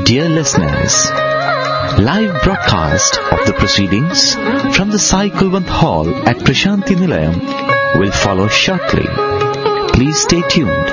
Dear listeners, live broadcast of the proceedings from the Sai Kulwant Hall at Prashanti Nilayam will follow shortly. Please stay tuned.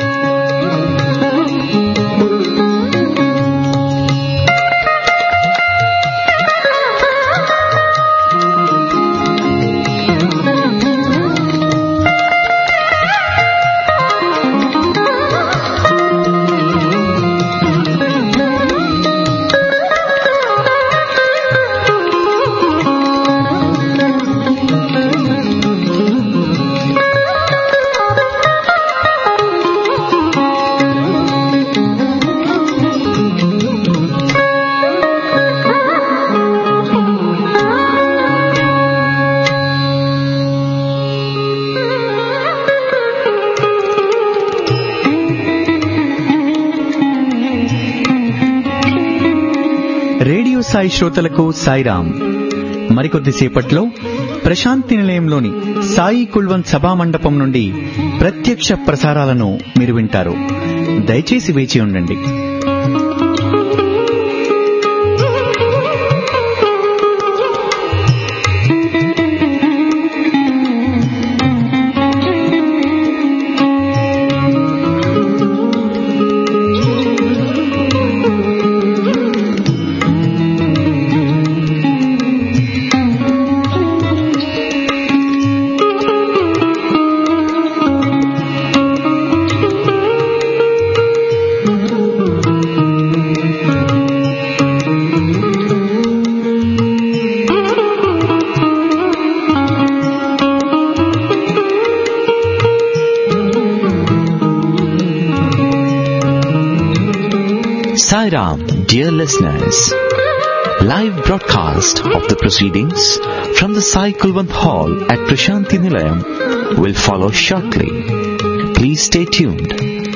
Sai శ్రోతలకు సాయిరాం. మరికొద్దిసేపట్లో ప్రశాంతి నిలయంలోని సాయి కుల్వంత్ సభా మండపం నుండి ప్రత్యక్ష ప్రసారాలను మీరు వింటారు. దయచేసి వేచి ఉండండి. Sairam, dear listeners, live broadcast of the proceedings from the Sai Kulwant Hall at Prashanti Nilayam will follow shortly. Please stay tuned.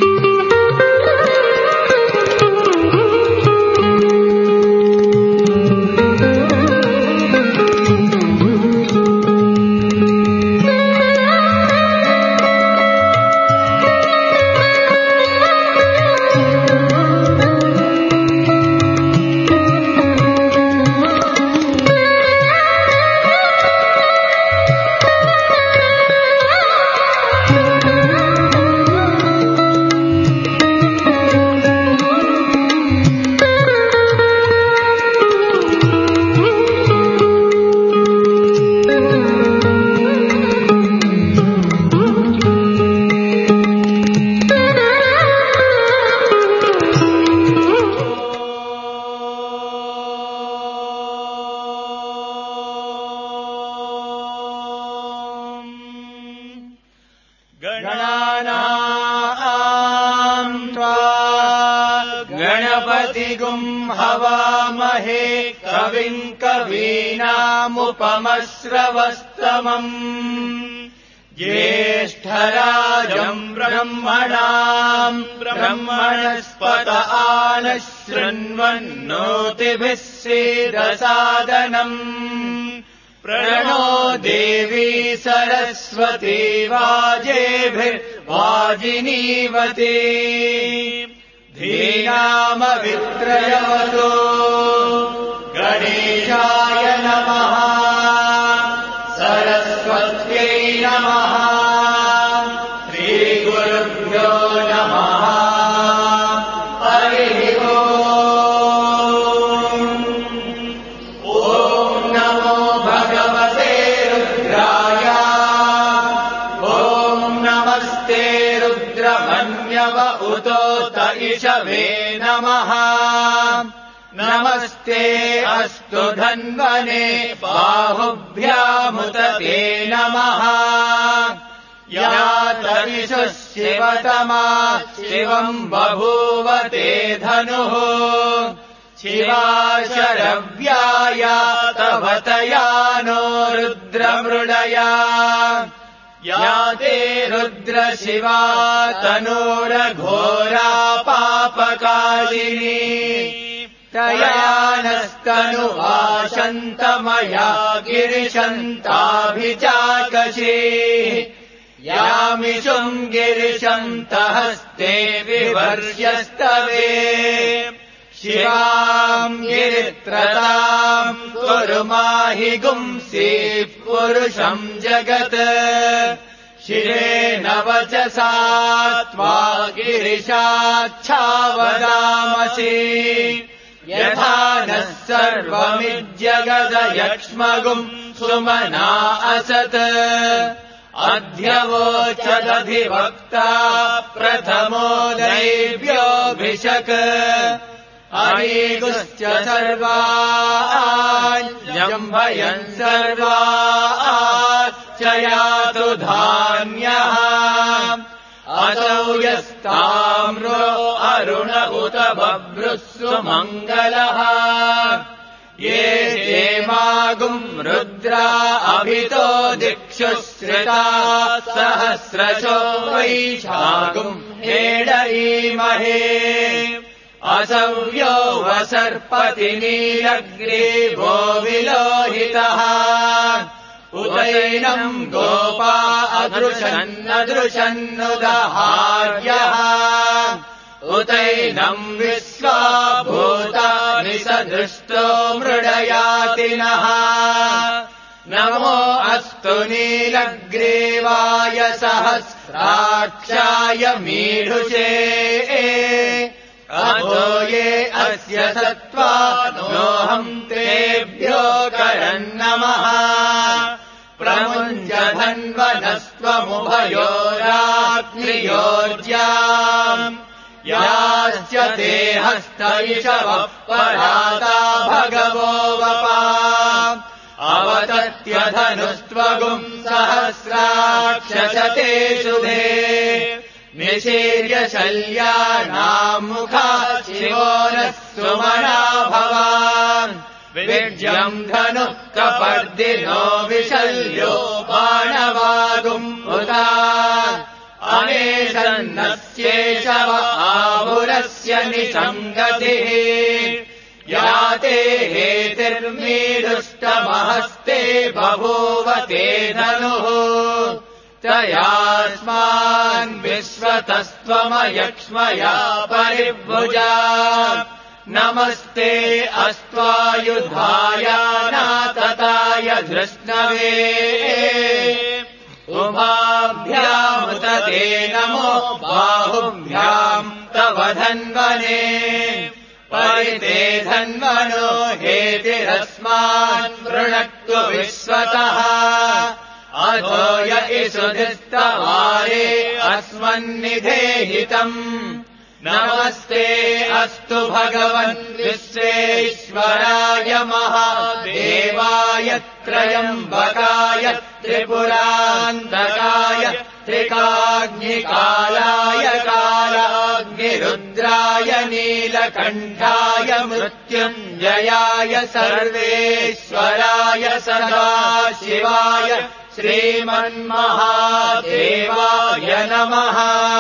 उपमश्रवस्तमम् ज्येष्ठराजम् ब्रह्मणाम् ब्रह्मणस्पत आनः शृण्वन्नोतिभिः सीदसादनम् प्रणो देवी सरस्वती वाजेभिर्वाजिनीवती धीनामवित्रयवतो गणेशाय नमः सरस्वत्यै नमः श्रीगुरुभ्यो नमः हरिः ॐ नमो भगवते रुद्राय ॐ नमस्ते रुद्रमन्यव उतोत इषवे नमः नमस्ते अस्तु धन्वने बाहुभ्यामुत ते नमः या तविषुः शिवतमा शिवम् बभूव ते धनुः शिवा शरव्याया तव तया नो रुद्रमृडया या ते रुद्र शिवा तनूरघोरा पापकालिनी तया नस्तनुवाशन्तमया गिरिशन्ताभिचाकशी यामिषुम् गिरिशन्तहस्ते विवर्ष्यस्तवे शिवाम् गिरित्रताम् कुरु माहि गुंसीः पुरुषम् जगत् शिरेण वचसा त्वा गिरिशाच्छावदामसि यथा नः सर्वमिज्जगदयक्ष्मगुम् सुमना असत् अध्यवोचदधिवक्ता प्रथमो दैव्योऽभिषक् अनीगुश्च सर्वाञ्जम्भयन् सर्वाच्च यातु धान्यः असौ यस्ताम्रो अरुण उत बभ्रुः सुमङ्गलः ये हेमागुम् रुद्रा अभितो दिक्षु श्रिता सहस्रशो वैशागुम् हेडयीमहे असव्यो वसर्पति नीलग्रीवो विलोहितः उदैनम् गोपा अदृशन्नदृशन्नुदहार्यः उतैनम् विश्वा भूतानि सदृष्टो मृडयातिनः नमो अस्तु नीलग्रीवाय सहस्राक्षाय मीढुषे अतो ये अस्य सत्त्वा नोऽहम् तेभ्यो करन्नमः प्रमुञ्जधन्वनस्त्वमुभयोराग्नियोर्ज्याम् याश्च ते हस्तैषवः पराता भगवो वपा अवतत्यधनुस्त्वगुम् सहस्राक्षशते शुभे निशीर्य शल्यानाम् मुखा शिवो नः सुमना भवान् विज्यम् धनुः कपर्दिनो विशल्यो बाणवागुम् उदा अनेशन्नस्येषव आहुरस्य निसङ्गतिः याते हेतिर्मीदुष्टमहस्ते बभूव ते धनुः तयास्मान् विश्वतस्त्वमयक्ष्मया परिभुजा नमस्ते अस्त्वायुधाय नातताय धृष्णवे उभाभ्यामुत ते नमो बाहुभ्याम् तव धन्वने परिते धन्वनो हेतिरस्मान् वृणक्तु विश्वतः अधो य इषुधिस्तवारे अस्मन्निधेहितम् नमस्ते अस्तु भगवन् विश्वेश्वराय महादेवाय त्रयम्बकाय त्रिपुरान्तकाय त्रिकाग्निकालाय कालाग्निरुद्राय नीलकण्ठाय मृत्युञ्जयाय सर्वेश्वराय सदाशिवाय श्रीमन्महादेवाय नमः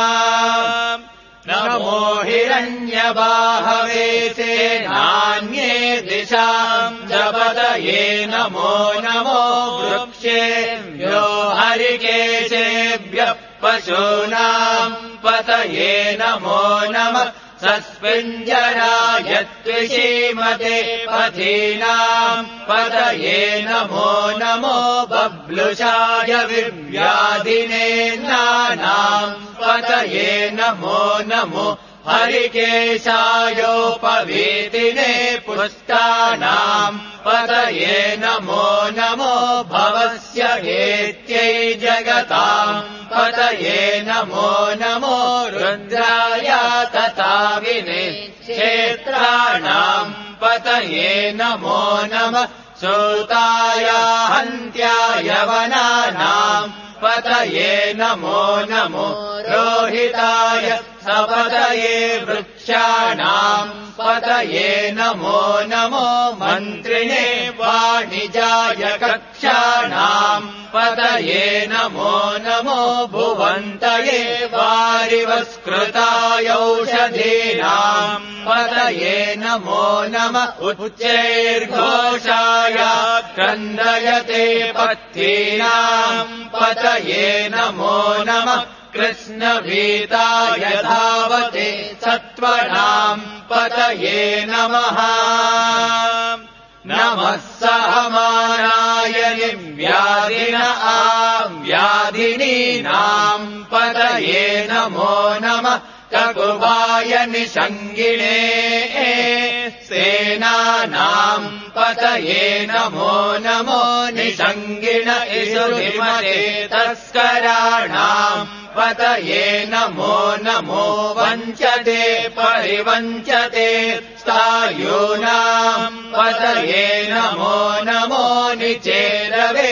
नमो हिरण्यबाहवे सेनान्ये दिशाम् जपतये नमो नमो वृक्षेभ्यो हरिकेशेभ्यः पशूनाम् पतये नमो नमः सस्पिञ्जराय त्विषीमते पथीनाम् पतये नमो नमो बब्लुषाय विव्याधिनेन्द्राणाम् पतये नमो नमो हरिकेशायोपवीतिने पुष्टानाम् पतये नमो नमो भवस्य हेत्यै जगताम् पतये नमो नमो रुद्राय तथाविने क्षेत्राणाम् पतये नमो नमः सूताय हन्त्याय वनानाम् पतये नमो नमो रोहिताय सपतये वृक्षाणाम् पतये नमो नमो मन्त्रिणे वाणिजाय कक्षाणाम् पतये नमो नमो भुवन्तये वारिवस्कृताय औषधीनाम् पतये नमो नमः उच्चैर्घोषाय क्रन्दयते पत्तीनाम् पतये नमो नमः कृष्णभीताय धावते सत्त्वनाम् पतये नमः नमः सहमानाय व्याधिन व्याधिनीनाम् पतये नमो नमः ककुभाय निषङ्गिणे सेनानाम् पतये नमो नमो निषङ्गिण इषुधिमते तस्कराणाम् पतये नमो नमो वञ्चते परिवञ्चते स्थायूनाम् पतये नमो नमो निचेरवे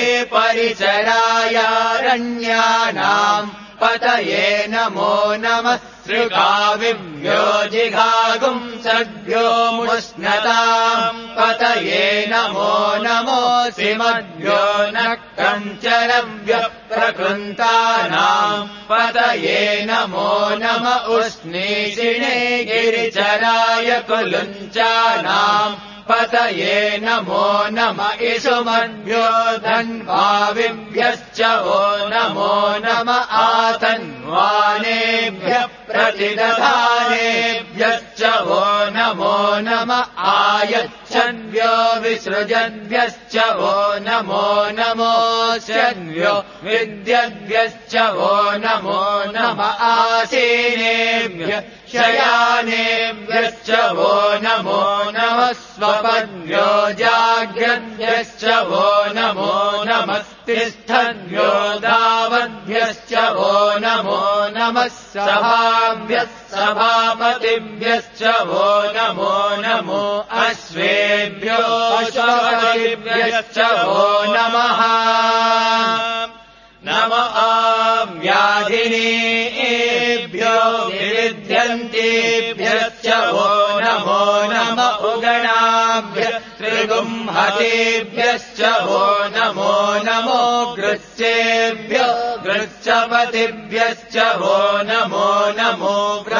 परिचरायारण्यानाम् पतये नमो नमः श्रीकाविभ्यो जिघागुम् सद्भ्यो मुष्णताम् पतये नमो नमो श्रीमद्भ्यो नक्कञ्चरभ्य प्रकृन्तानाम् पतये नमो नम उष्णीषिणे गिरिचराय कुलुञ्चानाम् पतये नमो नम इषुमद्भ्यो धन्वाविभ्यश्च वो नमो नम आतन्वानेभ्यः प्रतिदधानेभ्यश्च वो नमो नम आयच्छद्भ्यो विसृजद्भ्यश्च वो नमो नमोऽस्यद्भ्यो विद्यद्भ्यश्च वो नमो नम आसीनेभ्यः शयानेभ्यश्च वो नमो नमः स्वपद्भ्यो जाग्रद्भ्यश्च वो नमो नमः तिष्ठद्भ्यो धावद्भ्यश्च वो नमो नमः सभाभ्यः सभापतिभ्यश्च वो नमो नमो अश्वेभ्यो अश्वपतिभ्यश्च वो नमः नम व्याधिनीभ्यो विविध्यन्तेभ्यश्च वो नमो नम उगणाभ्यः त्रिगुंहतेभ्यश्च वो नमो नमो गृच्छेभ्यो गृच्छपतिभ्यश्च वो नमो नमो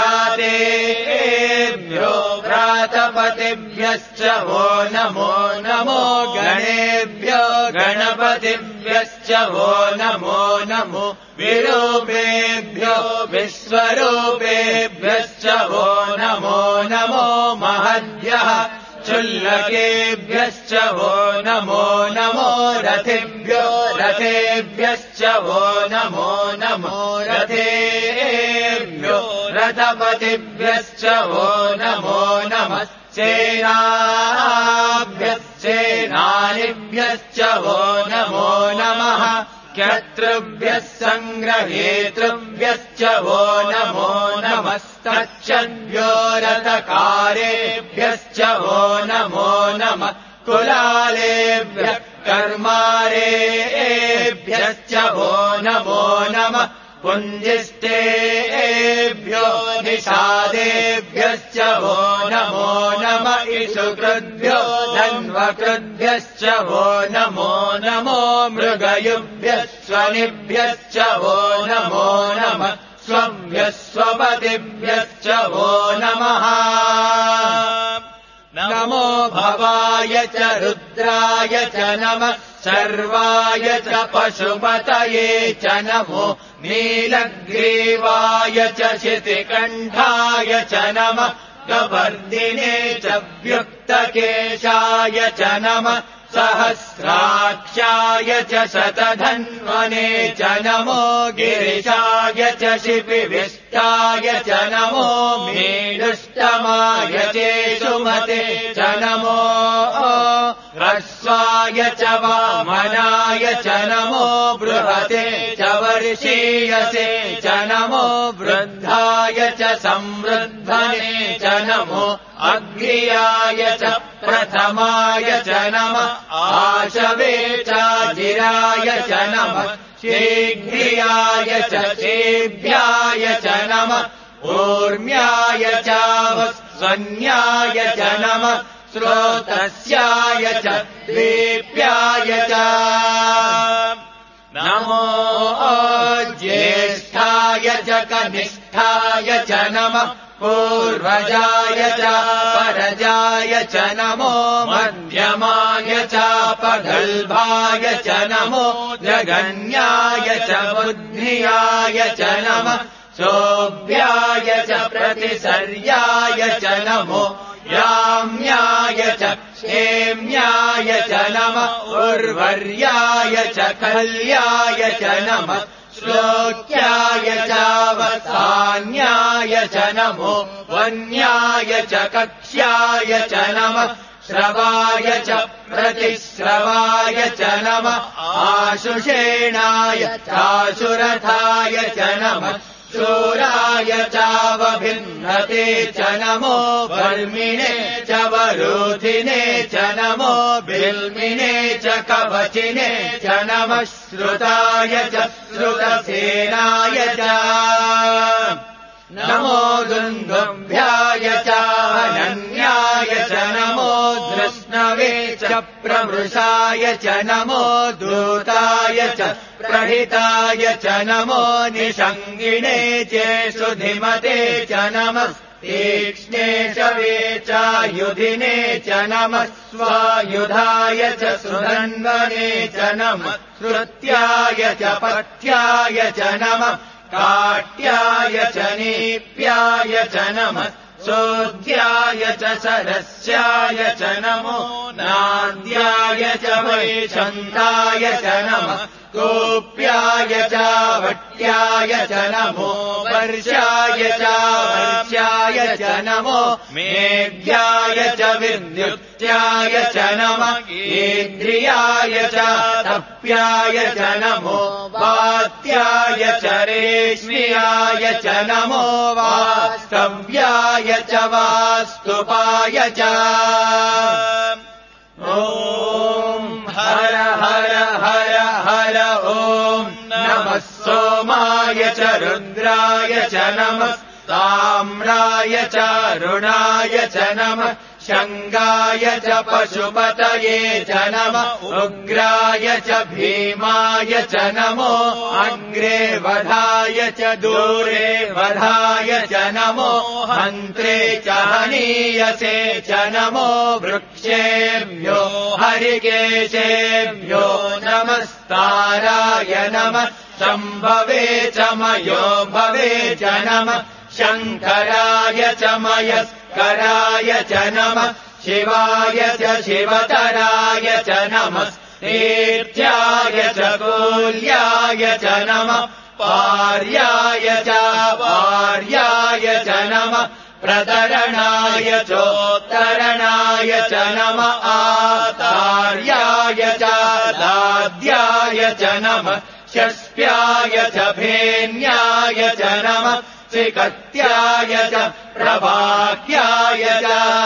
व्रातेभ्यो व्रातपतिभ्यश्च वो नमो नमो गणेभ्यो गणपतिभ्यश्च वो नमो नमो विरूपेभ्यो विश्वरूपेभ्यश्च वो नमो नमो महद्भ्यः चुल्लकेभ्यश्च वो नमो नमो रथेभ्यो रथेभ्यश्च वो नमो नमो रथेभ्यो रथपतिभ्यश्च वो नमो नमः सेनाभ्यश्चेनानिभ्यश्च वो नमो नमः क्षत्रुभ्यः सङ्ग्रहेतृभ्यश्च वो नमो नमस्तच्छद्भ्यो रथकारेभ्यश्च वो नमो नमः कुलालेभ्यः कर्मारेभ्यश्च वो नमो नमः पुञ्जिष्टेभ्यो निषादेभ्यश्च वो नमो नम इषुकृद्भ्यो धन्वकृद्भ्यश्च वो नमो नमो मृगयुभ्यः स्वनिभ्यश्च वो नमो नमः स्वभ्यः स्वपतिभ्यश्च वो नमः नमो भवाय च रुद्राय च नमः सर्वाय च पशुपतये च नमो नीलग्रीवाय च शितिकण्ठाय च नमः कपर्दिने च व्युक्तकेशाय च नमः सहस्राक्षाय च शतधन्वने च नमो गिरिशाय च शिपिविष्टाय च नमो मेढुष्टमाय चेषुमते च नमो ह्रस्वाय च वामनाय च नमो बृहते च वर्षीयसे च नमो वृद्धाय च संवृद्धने च नमो अग्र्याय च प्रथमाय च नमः आशवे चाजिराय च नमः शीघ्रियाय च शेभ्याय च नमः ऊर्म्याय चावस्वन्याय च नमः श्रोतस्याय च दीप्याय च नमो ज्येष्ठाय च कनिष्ठाय च नमः पूर्वजाय च परजाय च नमो मध्यमाय च पगल्भाय च नमो जगन्याय च बुद्धियाय च नमः सोऽभ्याय च प्रतिसर्याय च नमो याम्याय च क्षेम्याय च नमः उर्वर्याय च कल्याय च नमः श्लोक्याय चावसान्याय च नमो वन्याय च कक्ष्याय च नमः श्रवाय च प्रतिश्रवाय च नमः आशुषेणाय चाशुरथाय च नमः शूराय चावभिन्नते च नमो वर्मिणे च वरोधिने च नमो बिल्मिने च कवचिने च नमः श्रुताय च श्रुतसेनाय च नमो दुन्दुभ्याय च अनन्याय च नमो धृष्णवे च प्रमृषाय च नमो दूताय च प्रहिताय च नमो निषङ्गिणे च सुधिमते च नमः तीक्ष्णे च वेचायुधिने च नमः स्वायुधाय च सुधन्वने च नमः श्रुत्याय च पथ्याय च नमः काट्याय च नीप्याय च नमः सोऽध्याय च सरस्याय च नमो नान्द्याय च वैशन्ताय च नमः गोप्याय च वट्याय च नमो वर्षाय च वर्ष्याय च नमो मेघ्याय च विद्युत्याय च नमः इन्द्रियाय च तप्याय च नमो वात्याय च रेश्म्याय च नमो वास्तव्याय च वास्तुपाय च ॐ हर हर हर हर ॐ नमः सोमाय च रुद्राय च नमः ताम्राय च रुणाय च नमः शङ्गाय च पशुपतये च नमः उग्राय च भीमाय च नमो अग्रे वधाय च दूरे वधाय च नमो हन्त्रे च हनीयसे च नमो वृक्षेभ्यो हरिकेशेभ्यो नमस्ताराय नमः शम्भवे च मयो भवे च नमः शङ्कराय च मयस्कराय च नमः शिवाय च शिवतराय च नमः तीर्थ्याय च कूल्याय च नमः पार्याय च वार्याय च नमः प्रतरणाय चोत्तरणाय च नमः आतार्याय च दाद्याय च नमः शस्प्याय च भेन्याय च नमः चिकत्याय च प्रभाक्याय च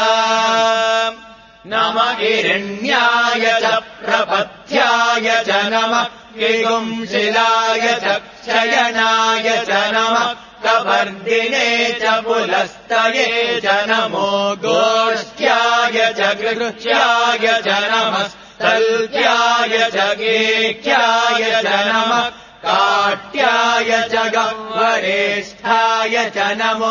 नमः हिरण्याय च प्रपथ्याय च नमः किगुंशिलाय च क्षयनाय च नमः कवर्दिने च पुलस्तये च नमो गोष्ठ्याय च गृह्याय च नमः तल्क्याय च गेख्याय च नमः काट्याय च गह्वरेष्ठाय च नमो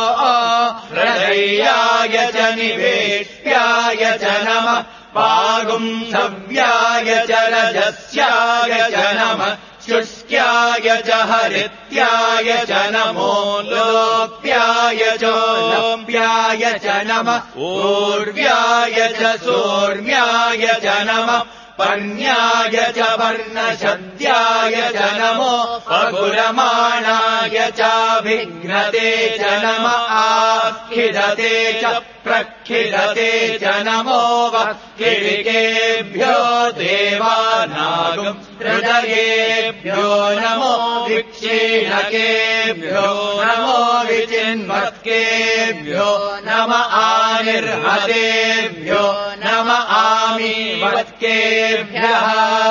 हृदयाय च निवेष्ट्याय च नमः पागुंसव्याय च रजस्याय च नमः शुष्क्याय च हरित्याय च नमो लोप्याय चोलोप्याय च नमः ऊर्व्याय च सोर्म्याय च नमः पर्ण्याय च वर्णशद्याय च नमो अगुरमाणाय चाभिघ्नते च नमः आखिदते च प्रखिदते च नमो वक्किलिकेभ्यो देवानागम् हृदयेभ्यो नमो विक्षीणकेभ्यो नमो विचिन्वत्केभ्यो नम आनिर्हतेभ्यो नम आमीवत्केभ्यः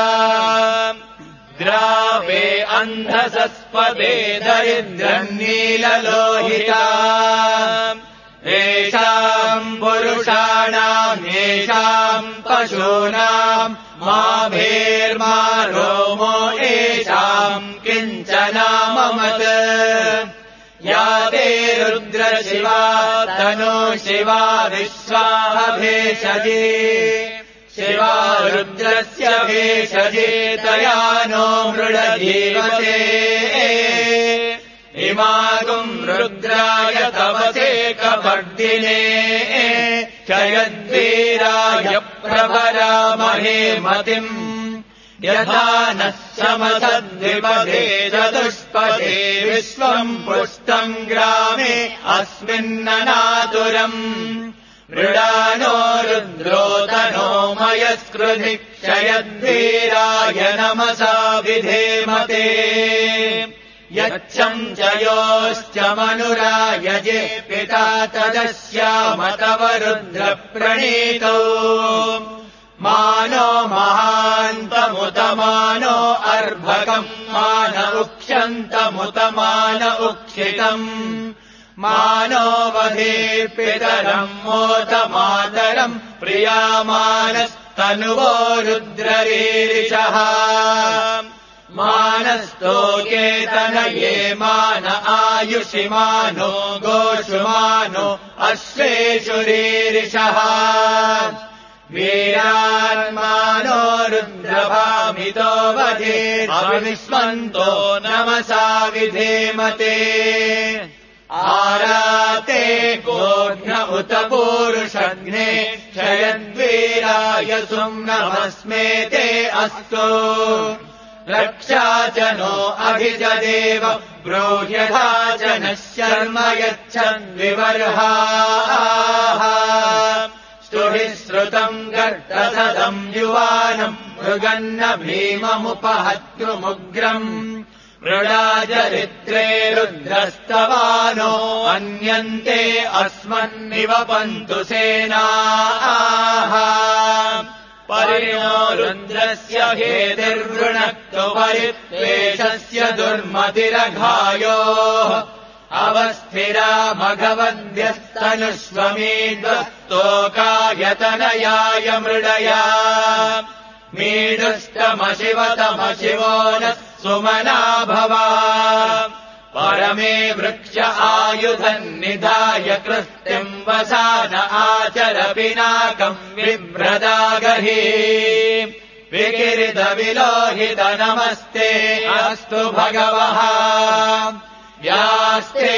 द्रावे अन्धसस्पदे दरिद्रन्नीललोहिता येषाम् पुरुषाणाम् येषाम् पशूनाम् मा भेर्मा रोमो येषाम् किञ्चनाममत् या ते रुद्रशिवा तनो शिवा विश्वाः भेषजे शिवा रुद्रस्य भेषजे तया नो मृडजीवते इमागुम् रुद्राय तवसे कपर्दिने चयद्वीराय प्रभरामहे मतिम् यथा नः समसद्विपदे चतुष्पदे विश्वम् पुष्टम् ग्रामे अस्मिन्ननातुरम् मृडानो रुद्रोतनो मयस्कृधि क्षयद्वीराय नमसा विधेमते यच्छम् जयोश्च मनुरायजे पिता तदस्याम तव रुद्रप्रणीतौ मानो महान्तमुतमानो अर्भकम् मान उक्ष्यन्तमुतमान उक्षितम् मानो वधे पितरम् मोतमातरम् प्रियामानस्तनुवो रुद्ररीरिषः मानस्तोकेतनये मान आयुषि मानो गोषु मानो अश्वेषु रीरिषः वीरान्मानो रुद्रभामितो वधे अविस्मन्तो नमसा विधेमते आराते गोघ्न उत पूरुषघ्ने क्षयद्वीराय सुम्नमस्मे ते अस्तु रक्षा च नो अभिजदेव ब्रूह्यथा च नः शर्म यच्छद्विवर्हाः स्तुभिः श्रुतम् गर्तसदम् युवानम् मृगन्न भीममुपहत्तुमुग्रम् मृडाचरित्रे रुद्रस्तवानो अन्यन्ते अस्मन्निव पन्तु सेनाः परिणो रुद्रस्य हेतिर्वृणक्तु परित्वेषस्य दुर्मतिरघायोः अवस्थिरा मघवद्यस्तनुष्वमीद्वस्तोकायतनयाय मृडया मीडुष्टमशिवतमशिवो नः सुमना भवा परमे वृक्ष आयुधन्निधाय कृत्तिम् वसान आचर पिनाकम् बिभ्रदागहि विकिरितविलोहित नमस्ते अस्तु भगवः यास्ते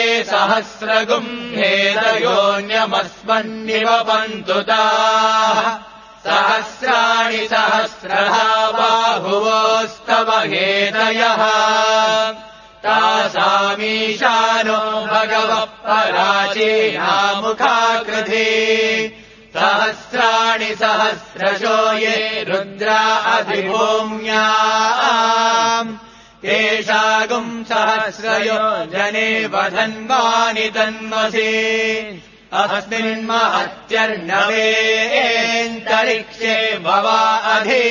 सहस्रगुम्भेदयोऽन्यमस्मन्निव पन्तु ताः सहस्राणि सहस्रहा बाहुवोस्तव हेदयः तासामीशानो भगवः पराचीनामुखाकृधि सहस्राणि सहस्रशो ये रुद्रा अधिभूम्याम् तेषागुम् सहस्रयो जने वधन्वानि तन्मसि अस्मिन्महत्यर्णवेऽन्तरिक्षे भवा अधि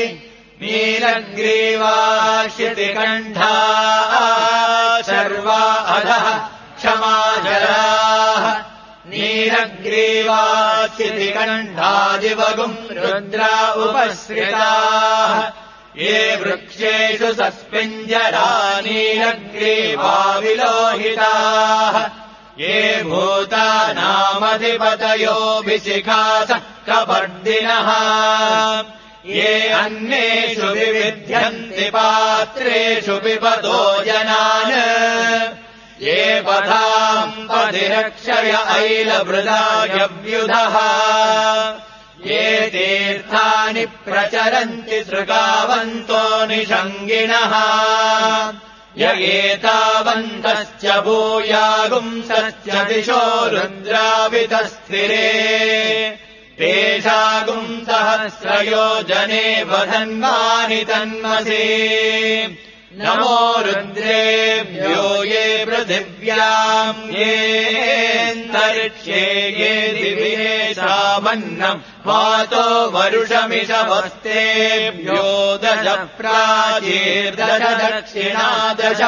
नीलग्रीवाशितिकण्ठा सर्वा अधः क्षमाजराः नीलग्रीवाशितिकण्ठादिवगुम् रुद्रा उपश्रिताः ये वृक्षेषु सस्मिञ्जरा नीलग्रीवा विलोहिताः ये भूतानामधिपतयो विशिखास कपर्दिनः ये अन्येषु विविध्यन्ति पात्रेषु पिबतो जनान् ये पथाम् पथिरक्षय ऐलवृदायव्युधः ये तीर्थानि प्रचरन्ति सृगावन्तो निषङ्गिणः य एतावन्तश्च भूयागुंसश्च दिशो रुद्रावितस्थिरे तेषागुम् सहस्रयो जने वधन्वानि तन्मसि नमो रुद्रेभ्यो ये पृथिव्याम् येऽन्तरिक्षे ये दिवि सामन्नम् वातो वरुषमिषवस्तेभ्यो दश प्राचीर्दश दक्षिणादश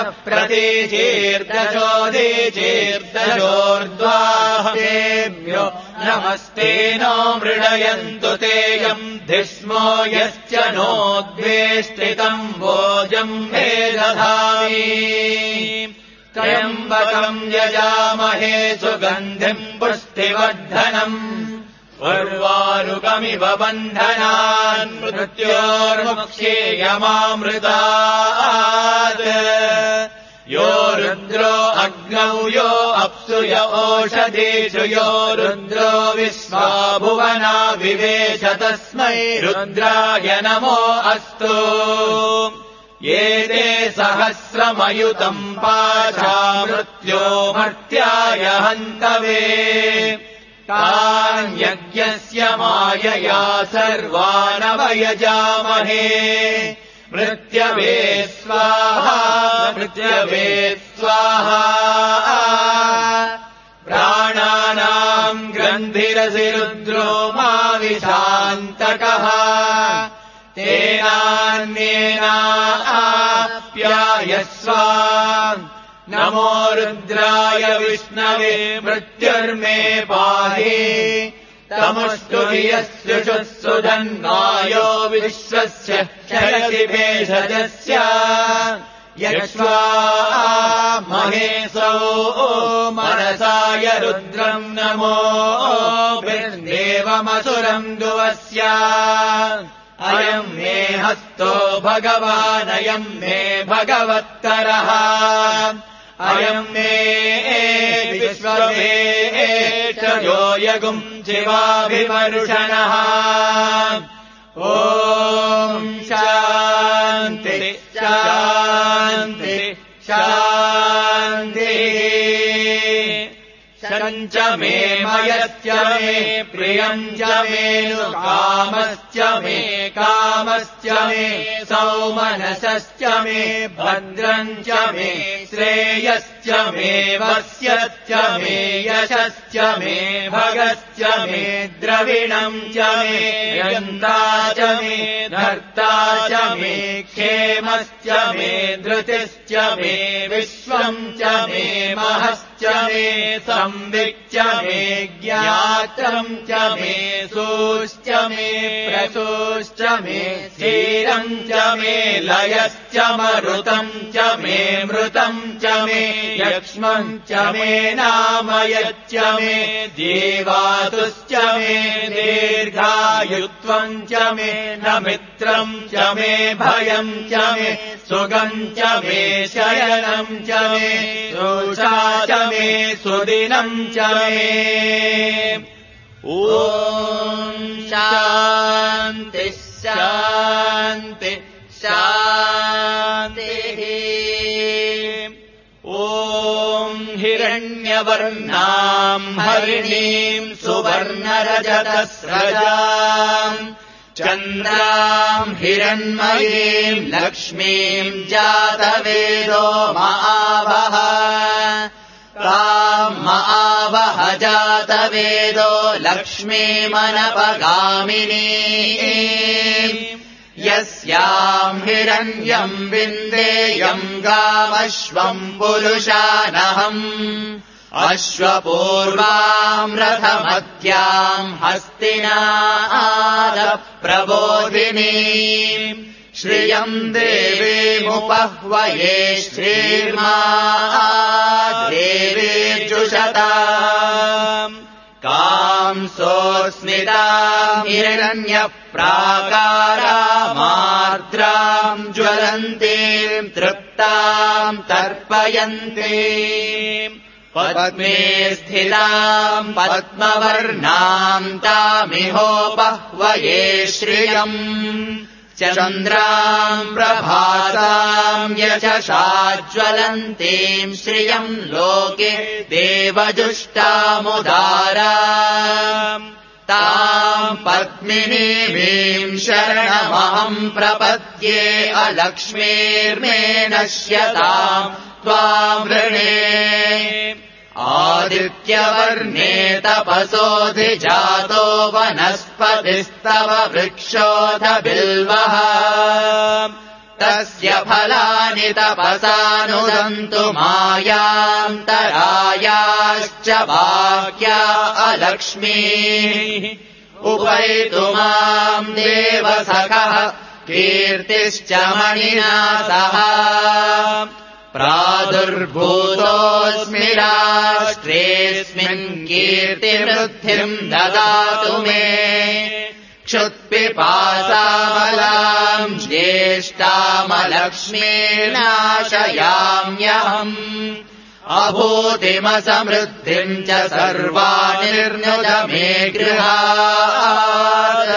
प्रतीचीर्दशोदीचीर्दशोर्ध्वाहेभ्यो नमस्ते नो मृडयन्तु तेयम् धिष्मो यश्च नो द्वेष्टितम् भोजम् मे दधामि त्र्यम्बकम् यजामहे सुगन्धिम् पुष्टिवर्धनम् उर्वारुकमिव बन्धनान् मृत्योर्मुक्षीयमामृतात् यो रुद्रो अग्नौ यो अप्सु य ओषधीषु यो रुद्रो विश्वा भुवना विवेश तस्मै रुद्राय नमो अस्तु ये ते सहस्रमयुतम् पाशा मृत्यो मर्त्याय हन्तवे तान् यज्ञस्य मायया सर्वानवयजामहे मृत्यवे स्वाहा मृत्यवे स्वाहा प्राणानाम् ग्रन्थिरसि रुद्रो माविशान्तकः तेनान्येनाप्यायस्व नमो रुद्राय विष्णवे मृत्युर्मे पाहि तमुष्टु धियस्युषुः सुधन्वायो विश्वस्य क्षयति भेषजस्य यक्ष्वा महेशो मनसाय रुद्रम् नमो देवमसुरम् दुवस्य अयम् मे हस्तो भगवानयम् मे भगवत्तरः अयम् मे विश्वमे यो यगुम् शिवाभिमर्षणः ॐ शान्ति शान्ति शान्तिः शरञ्च मे मयश्च मे प्रियम् च मे कामश्च मे कामश्च मे सौमनसश्च मे भद्रम् च मे श्रेयश्च मे वस्यश्च मे यशश्च मे भगश्च मे द्रविणम् च मे यन्ता च मे धर्ता च मे क्षेमश्च मे धृतिश्च मे विश्वम् च मे महश्च मे संविच्च मे ज्ञात्रम् च मे सूश्च मे प्रसूश्च मे क्षीरम् च मे लयश्च मरुतम् च मे मृतम् च मे यक्ष्मम् च मे नामयच्च मे जीवातुश्च मे दीर्घायुत्वम् च मे न मित्रम् च मे भयम् च मे सुगम् च मे शयनम् च मे रोषा च मे सुदिनम् च मे ॐ शान्ति शान्ति शान्तिः ॐ हिरण्यवर्णाम् हरिणीम् सुवर्णरजतस्रजाम् चन्द्राम् हिरण्मयीम् लक्ष्मीम् जातवेदो महावः महावः जातवेदो लक्ष्मीमनपगामिनी यस्याम् हिरण्यम् विन्देयम् गामश्वम् पुरुषानहम् अश्वपूर्वाम् रथमध्याम् हस्तिनादप्रबोधिनी श्रियम् देवीमुपह्वये श्रीर्मा देवीर्जुषताम् कांसोऽस्मिताम् हिरण्यप्राकारामार्द्राम् ज्वलन्तीम् तृप्ताम् तर्पयन्तीम् पद्मे स्थिताम् पद्मवर्णाम् तामिहोपह्वये श्रियम् चन्द्राम् प्रभासाम् यशसाज्वलन्तीम् श्रियम् लोके देवजुष्टामुदाराम् ताम् पद्मिनीमीम् शरणमहम् प्रपद्ये अलक्ष्मीर्मे नश्यताम् त्वाम् वृणे आदित्यवर्णे तपसोऽधिजातो वनस्पतिस्तव वृक्षोऽथ बिल्वः तस्य फलानि तपसानुदन्तु मायान्तरायाश्च बाह्या अलक्ष्मीः उपैतु माम् देवसखः कीर्तिश्च मणिना सह प्रादुर्भूतोऽस्मि राष्ट्रेऽस्मिन् कीर्तिवृद्धिम् ददातु मे क्षुत्पिपासामलाम् ज्येष्ठाम् ज्येष्ठामलक्ष्मीर्नाशयाम्यहम् अभूतिमसमृद्धिम् च सर्वानिर्नुत मे गृहात्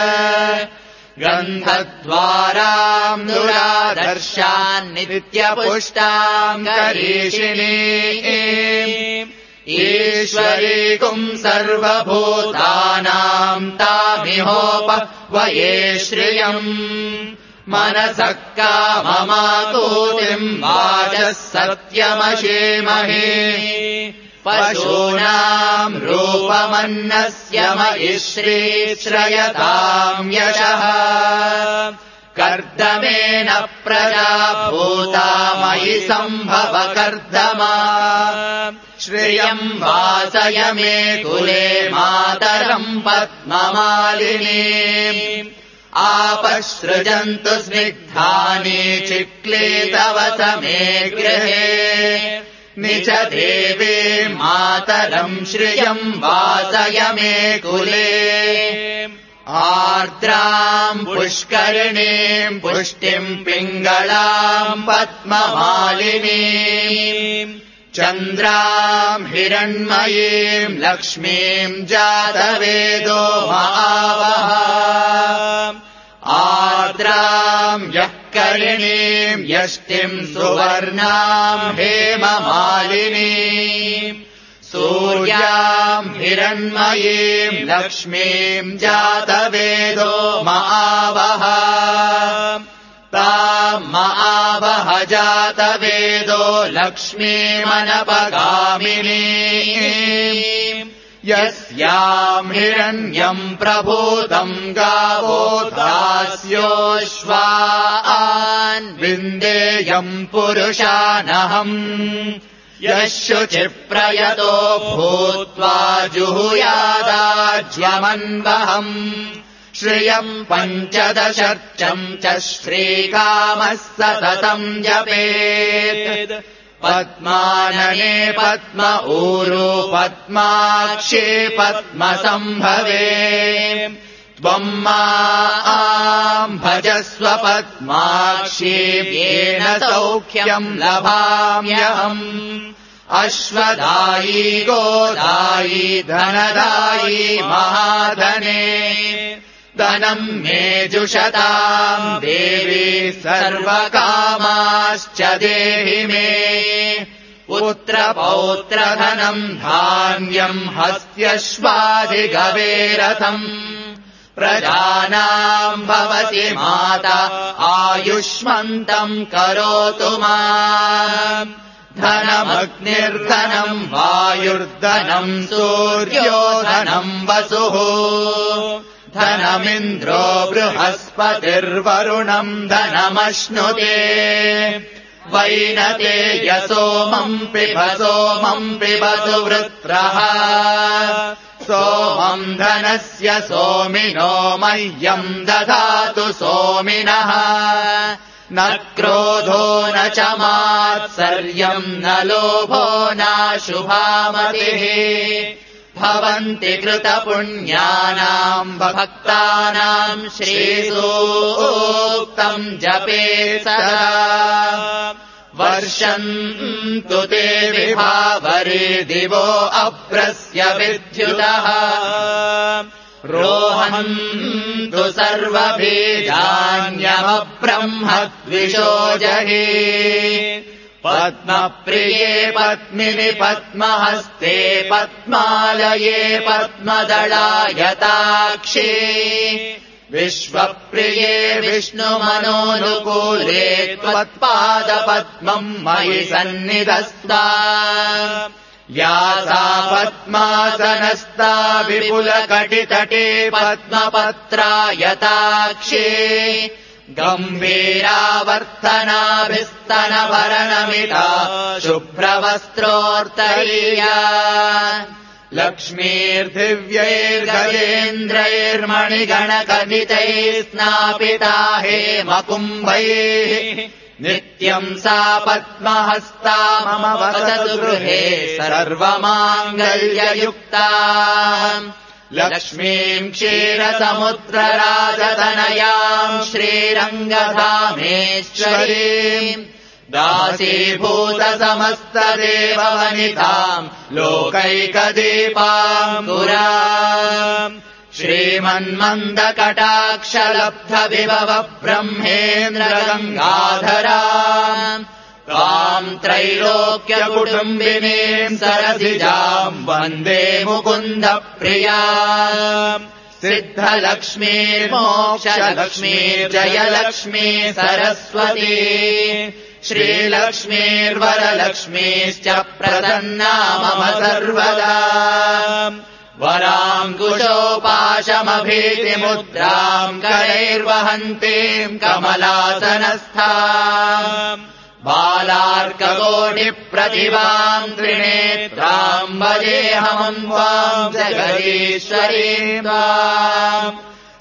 गन्धद्वाराम् दुरादर्शान् नित्यपुष्टाम् करीषिणी ईश्वरीकुम् सर्वभूतानाम् तामिहोपह्वये श्रियम् मनसः काममाकूतिम् वाचः सत्यमशीमहे पशूनाम् रूपमन्नस्य मयि श्रीश्रयताम् यशः कर्दमेन प्रजा भूता मयि सम्भव कर्दमा श्रियम् वासय मे कुले मातरम् पद्ममालिनी आपसृजन्तु स्निग्धानि चिक्ले तव समे गृहे निज देवे मातरम् श्रियम् वासय मे कुले आर्द्राम् पुष्करिणीम् पुष्टिम् पिङ्गलाम् पद्ममालिनीम् चन्द्राम् हिरण्मयीम् लक्ष्मीम् जातवेदो महावः आर्द्राम् यःकरिणीम् यष्टिम् सुवर्णाम् हेममालिनीम् सूर्याम् हिरण्मयीम् लक्ष्मीम् जातवेदो महावः ताम् महावः जातवेदो लक्ष्मीमनपगामिनी यस्याम् हिरण्यम् प्रभूतम् गावो दास्योऽश्वान् विन्देयम् पुरुषानहम् यः शुचिप्रयतो भूत्वा जुहुयादाज्यमन्वहम् श्रियम् पञ्चदशर्चम् च श्रीकामः सततम् जपेत् पद्मानने पद्म ऊरू पद्माक्षे पद्मसम्भवे त्वम् माम् भजस्व पद्माक्षी येन सौख्यम् लभाम्यहम् अश्वदायी गोदायी धनदायी महाधने धनम् मे जुषताम् देवी सर्वकामाश्च देहि मे पुत्रपौत्रधनम् धान्यम् हस्त्यश्वाधिगवेरथम् प्रजानाम् भवति माता आयुष्मन्तम् करोतु माम् धनमग्निर्धनम् वायुर्धनम् सूर्यो धनम् वसुः धनमिन्द्रो बृहस्पतिर्वरुणम् धनमश्नुते वैनते सोमम् पिबतु वृत्रः सोमम् धनस्य सोमिनो मह्यम् ददातु सोमिनः न क्रोधो न च मात्सर्यम् न लोभो नाशुभामतिः भवन्ति कृतपुण्यानाम् भक्तानाम् श्रीसूक्तम् जपे सदा वर्षन्तु ते विभावरे दिवो अभ्रस्य विद्युतः रोहन्तु सर्वबीजान्यमब्रह्मद्विषो जहि पद्मप्रिये पद्मिनि पद्महस्ते पद्मालये पद्मदलायताक्षे विश्वप्रिये विष्णुमनोनुकूले त्वत्पादपद्मम् मयि सन्निधस्ता या सा पद्मासनस्ता विपुलकटितटे पद्मपत्रायताक्षे गम्भीरावर्तनाभिस्तनभरणमिता शुभ्रवस्त्रोत्तरीया लक्ष्मीर्दिव्यैर्गजेन्द्रैर्मणिगणकनितैः स्नापिता हेमकुम्भैः नित्यम् सा पद्महस्ता मम वसतु गृहे सर्वमाङ्गल्ययुक्ता लक्ष्मीम् क्षीरसमुद्रराजतनयाम् श्रीरङ्गधामेश्वरीम् दासीभूतसमस्तदेववनिताम् लोकैकदीपाम् पुराम् श्रीमन्मन्दकटाक्षलब्धविभव ब्रह्मेन्द्रगङ्गाधराम् त्वाम् त्रैलोक्यकुटुम्बिनीम् सरसिजाम् वन्दे मुकुन्दप्रियाम् सिद्धलक्ष्मीर्मोक्षलक्ष्मीर्जयलक्ष्मी सरस्वती श्रीलक्ष्मीर्वरलक्ष्मीश्च प्रसन्ना मम सर्वदा वराङ्कुशोपाशमभीतिमुद्राम् करैर्वहन्तीम् कमलासनस्थाम् बालार्ककोटिप्रतिभाम् त्रिनेत्राम् भजेऽहमन्वाम् जगदीश्वरीम् त्वाम्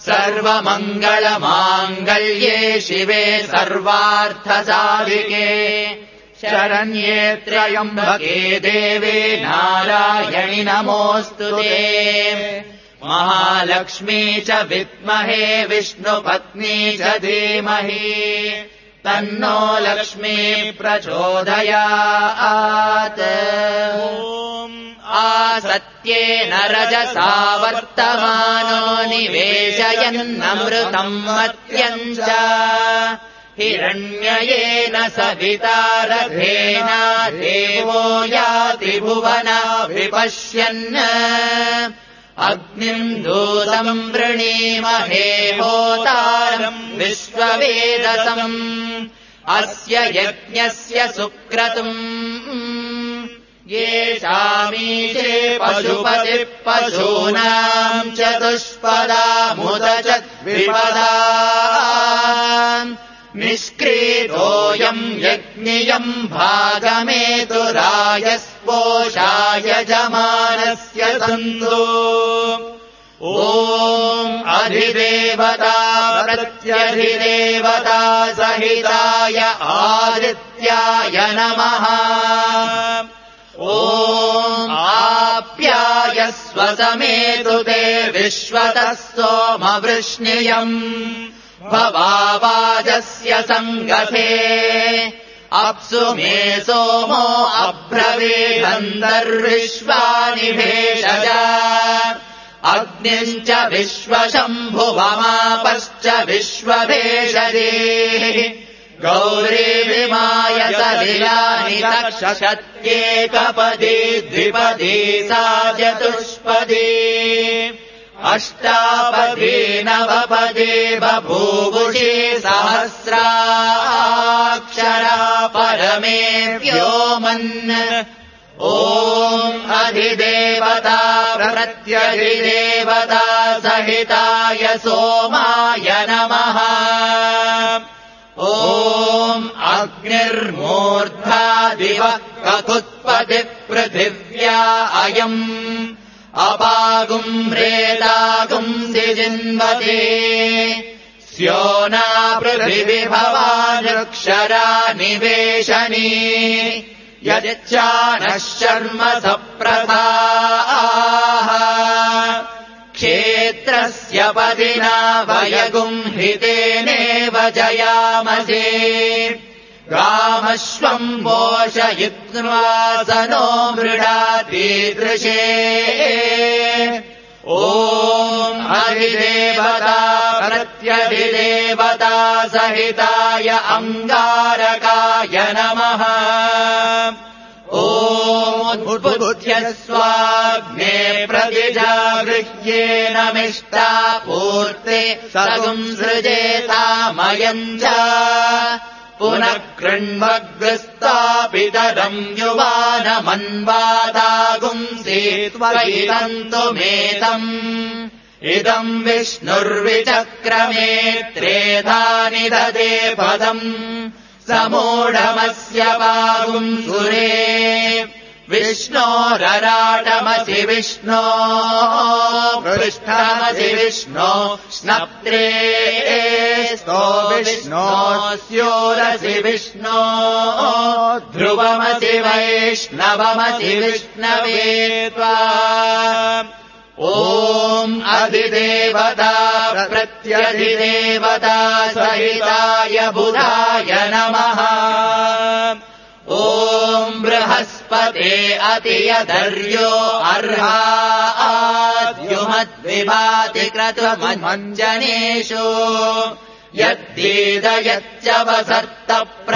सर्वमङ्गलमाङ्गल्ये शिवे सर्वार्थसाधिके शरण्ये त्र्यम्बके देवे नारायणि नमोऽस्तु ते महालक्ष्मी च विद्महे विष्णुपत्नी च धीमहि तन्नो लक्ष्मी प्रचोदयात् आसत्येन रजसा वर्तमानो निवेशयन्नमृतम् मत्यम् च हिरण्ययेन सविता रथेन देवो याति भुवना विपश्यन् अग्निम् दूतम् वृणीमहे होतारम् विश्ववेदसम् अस्य यज्ञस्य सुक्रतुम् येषामीशे पशुपतिः पशूनाम् चतुष्पदामुत च द्विपदा निष्क्रीतोऽयम् यज्ञियम् भागमेतुरायस्पोषाय जमानस्य सन्तो ॐ अधिदेवता प्रत्यधिदेवता सहिताय आदित्याय नमः ॐ आप्यायस्व समेतु ते विश्वतः सोमवृष्णियम् भवावाजस्य सङ्गते अप्सु मे सोमो अब्रवीदन्तर्विश्वानि भेषज अग्निम् च विश्वशम्भुवमापश्च विश्वभेषजे गौरीविमाय सलिलानि तक्षत्येकपदी द्विपदी सा चतुष्पदी अष्टापदी नवपदी बभूवुषी सहस्राक्षरा परमे व्योमन् ॐ अधिदेवता प्रत्यधिदेवता सहिताय सोमाय नमः ॐ अग्निर्मूर्धा दिवः ककुत्पतिपृथिव्या अयम् अपागुम् रेदागुंसि जिन्वते स्योना पृथिविभवानक्षरा निवेशनी यच्चानः शर्म सप्रथाः क्षेत्रस्य पदिना वयगुम् हितेनेव जयामसे गामश्वम् पोषयित्वासनो मृडातीदृशे ॐ अधिदेवता प्रत्यधिदेवता सहिताय अङ्गारकाय नमः ॐ उद्बुध्यस्वाग्ने प्रतिजागृह्येन मिष्टा पूर्ते सगुंसृजेतामयम् च पुनः कृण्वग्रस्तापितरम् युवानमन्वादागुंसि त्वयिदन्तुमेतम् इदम् विष्णुर्विचक्रमे त्रेधानि ददे पदम् समूढमस्य पागुंसुरे विष्णोरराटमसि विष्णो पृष्ठमसि विष्णो स्नप्त्रे स्तो विष्णो स्योरसि विष्णो ध्रुवमसि वैष्णवमसि विष्णवे त्वा ॐ अधिदेवता प्रत्यधिदेवता सहिताय बुधाय नमः। ॐ बृहस्पते अतियधर्यो अर्हाद्युमद्विभाति क्रतुमञ्जनेषु यद्दीदयच्च वसर्त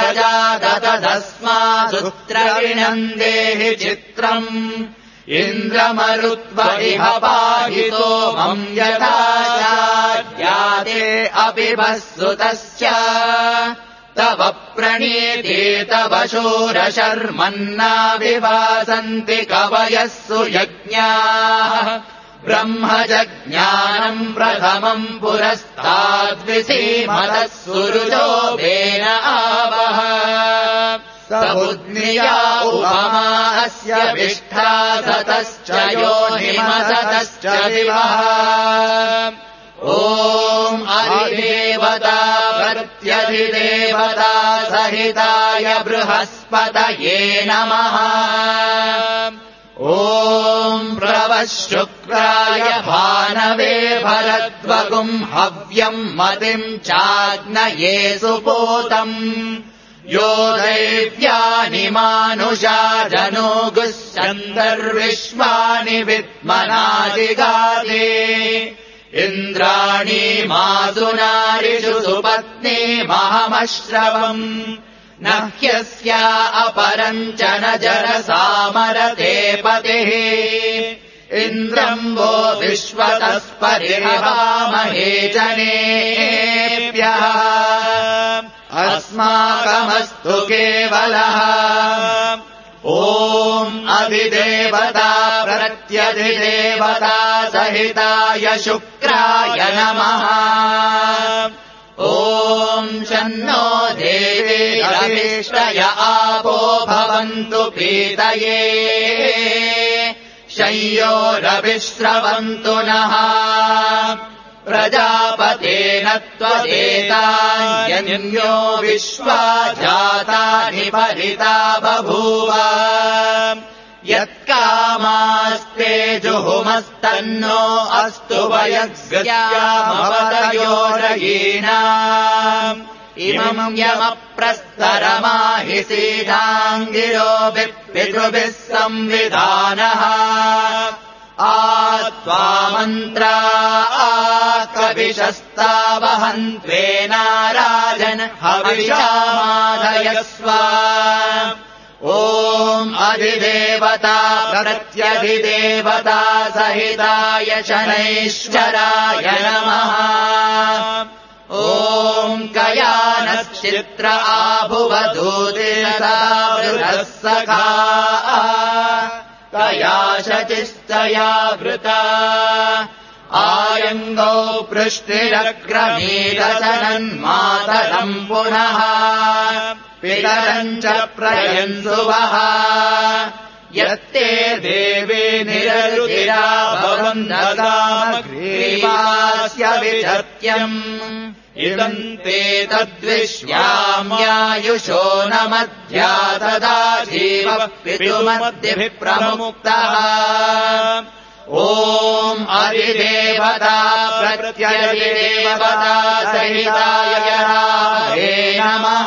प्रजादतदस्मादुत्रविणम् देहि चित्रम् इन्द्रमरुत्वरिह पाहितो मम् यथा याते अपि वस्सुतश्च तव प्रणीते तव शूरशर्मन्नाविवासन्ति कवयः सुयज्ञाः ब्रह्मजज्ञानम् प्रथमम् पुरस्ताद्विसीमतः सुरुजोभेन आवह सबुद्निया उपमा अस्य विष्ठा सतश्च योनिमसतश्च दिवः। ॐ अधिदेवता प्रत्यधिदेवता सहिताय बृहस्पतये नमः। ॐ प्रवः शुक्राय भानवे भरद्वगुम् हव्यम् मतिम् चाग्नये सुपोतम् यो दैव्यानि मानुषा जनोगुः चन्दर्विश्वानि विद्मनादिगाते इन्द्राणि मासु नारिषु सुपत्नी महमश्रवम् न ह्यस्या अपरम् च न जरसामरते पतिः इन्द्रम् वो विश्वतस्परिहवामहे जनेभ्यः अस्माकमस्तु केवलः। ॐ अधिदेवता प्रत्यधिदेवता सहिताय शुक्राय नमः। ॐ शन्नो देवीरविष्टय आपो भवन्तु पीतये शय्योरविश्रवन्तु नः प्रजापतेन त्वदेतान्यो विश्वा जातानि परिता बभूव यत्कामास्ते जुहुमस्तन्नो अस्तु वयस्यामवतयोरयीनाम् इमम् यमप्रस्तरमाहि सीदाङ्गिरो पितृभिः संविधानः त्वामन्त्रा कविशस्तावहन्त्वेनाराजन् हविषामाधयस्व। ॐ अधिदेवता प्रत्यधिदेवता सहिताय शनैश्चराय नमः। ॐ कयानश्चित्र आभुवधूतिरसा वृधः सखा कया शचिस्तया वृता आयङ्गौ पृष्टिरक्रमीदशनन्मातरम् पुनः पितरम् च प्रयन्सुवः यत्ते देवे निररुचिरा भवन्तसामग्रीवास्य विधत्यम् इदम् ते तद्विश्याम्यायुषो न मध्या तदा जीवः पितुमद्भिः प्रमुक्तः। ॐ अधिदेवता प्रत्यधिदेवता सहिताय नमः।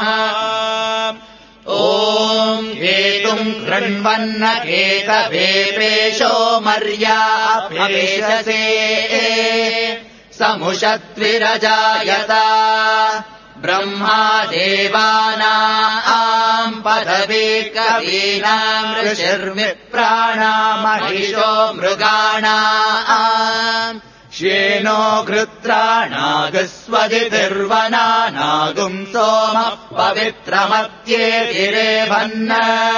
ॐ हेतुम् कृण्वन्न केतभेपेशो मर्यापेशसे समुषद्विरजायता ब्रह्मा देवानाम् पदवी कवीनाम् ऋषिर्विप्राणामहिषो मृगाणाम् श्येनो घृत्राणागस्वदितिर्वना नागुम् सोमः पवित्रमत्येतिरेभन्न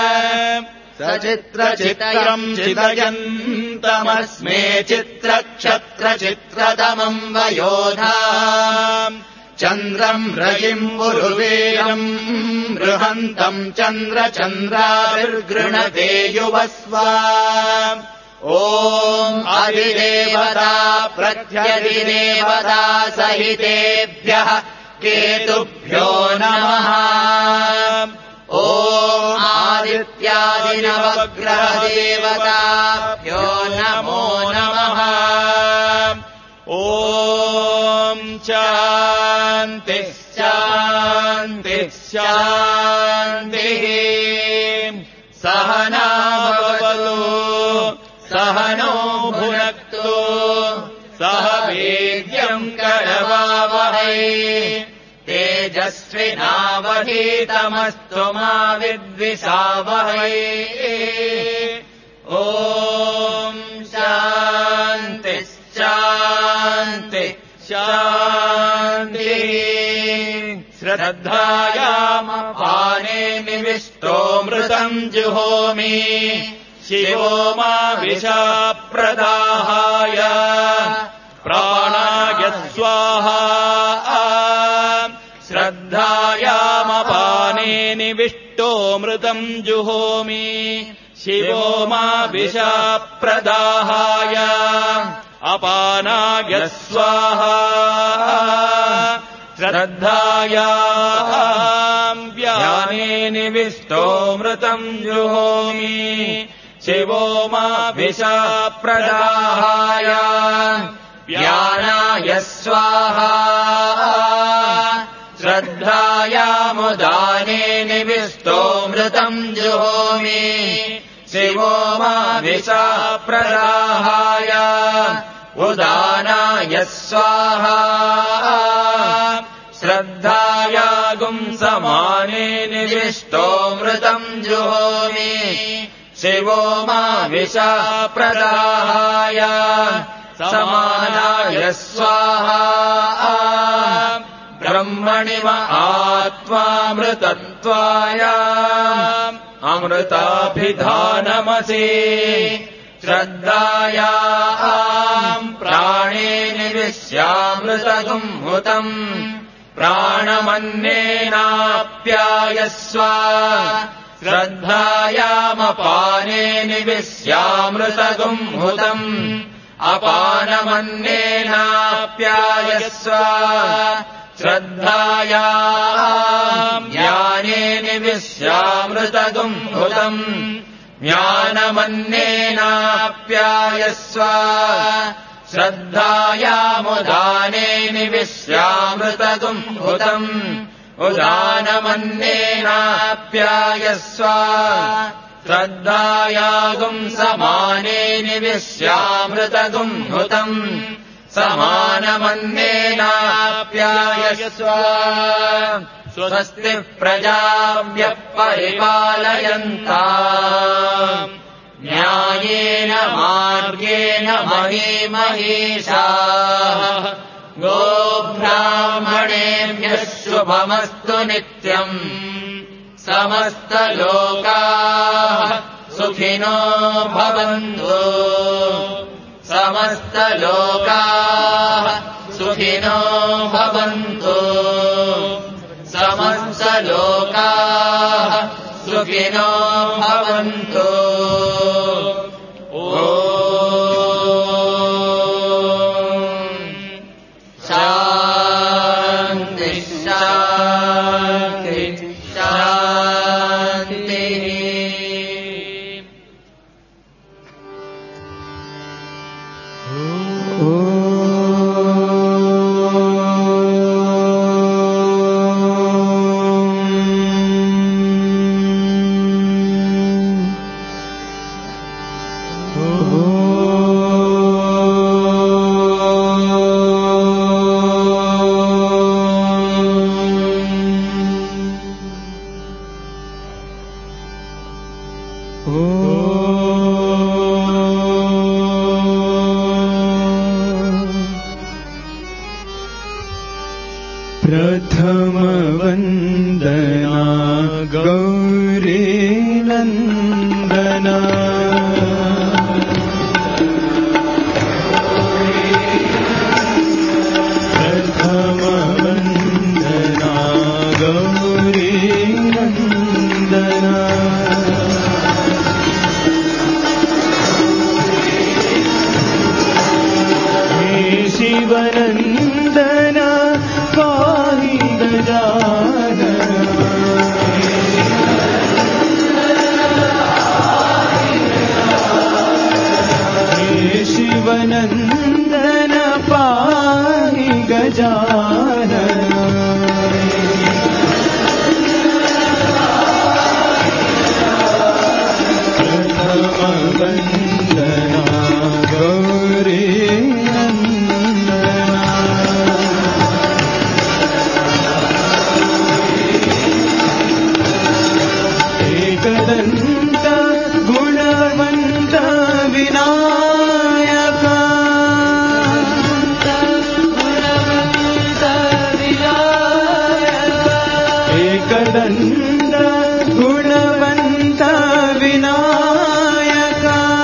सचित्रचित्रम् चितयन्तमस्मे चित्रक्षत्रचित्रतमम् वयोधा चन्द्रम् रयिम् पुरुवीरम् बृहन्तम् चन्द्रचन्द्राभिर्गृणते युवस्व। ॐ अधिदेवता प्रत्यधिदेवता सहितेभ्यः केतुभ्यो नमः। ॐ आदित्यादिनवग्रहदेवताभ्यो नमो नमः। शान्तिः सहना भवतु सहनो भुनक्तु सह वीर्यम् करवावहै तेजस्विनावधीतमस्तु मा विद्विषावहै ॐ शान्तिः श्रद्धायामपाने निविष्टोऽमृतम् जुहोमि शिवो मा विषप्रदाहाय प्राणाय स्वाहा श्रद्धायामपाने निविष्टोऽमृतम् जुहोमि शिवो मा विषप्रदाहाय अपानाय स्वाहा श्रद्धायाम् व्याने निविष्टोऽमृतम् जुहोमि शिवो मा विषप्रदाहाय व्यानाय स्वाहा श्रद्धायामुदाने निविष्टोऽमृतम् जुहोमि शिवो मा विषप्रदाहाय उदानाय स्वाहा श्रद्धायागुम् समाने निविष्टोऽमृतम् जुहोमि शिवो मा विषप्रदाहाय समानाय स्वाहा ब्रह्मणि आत्मामृतत्वाय अमृताभिधानमसि श्रद्धायाम् प्राणे निविश्यामृतगुम् हुतम् प्राणमन्येनाप्यायस्व श्रद्धायामपाने निविश्यामृतगुम् हुतम् अपानमन्येनाप्यायस्व श्रद्धायाम् ज्ञाने निविश्यामृतगुम् हुतम् ज्ञानमन्येनाप्यायस्व श्रद्धायामुदाने निविश्यामृतगुम् हुतम् उदानमन्येनाप्यायस्व श्रद्धायागुम् समाने निविश्यामृतगुम् हुतम् समानमन्येनाप्यायस्व स्वस्ति प्रजाभ्यः परिपालयन्ताम् न्यायेन मार्गेण महीमहीषाः गोब्राह्मणेभ्यः शुभमस्तु नित्यम् समस्तलोकाः सुखिनो भवन्तु समस्तलोकाः सुखिनो भवन्तु समस्तलोकाः सुखिनो भवन्तु ॐ शान्ति शान्ति शान्तिः प्रथमवन्दना गौरी नन्दना प्रथमवन्दना गौरी नन्दना हे शिवनन्दना पाहि गजानना शिवनन्द गुणवन्त विनायक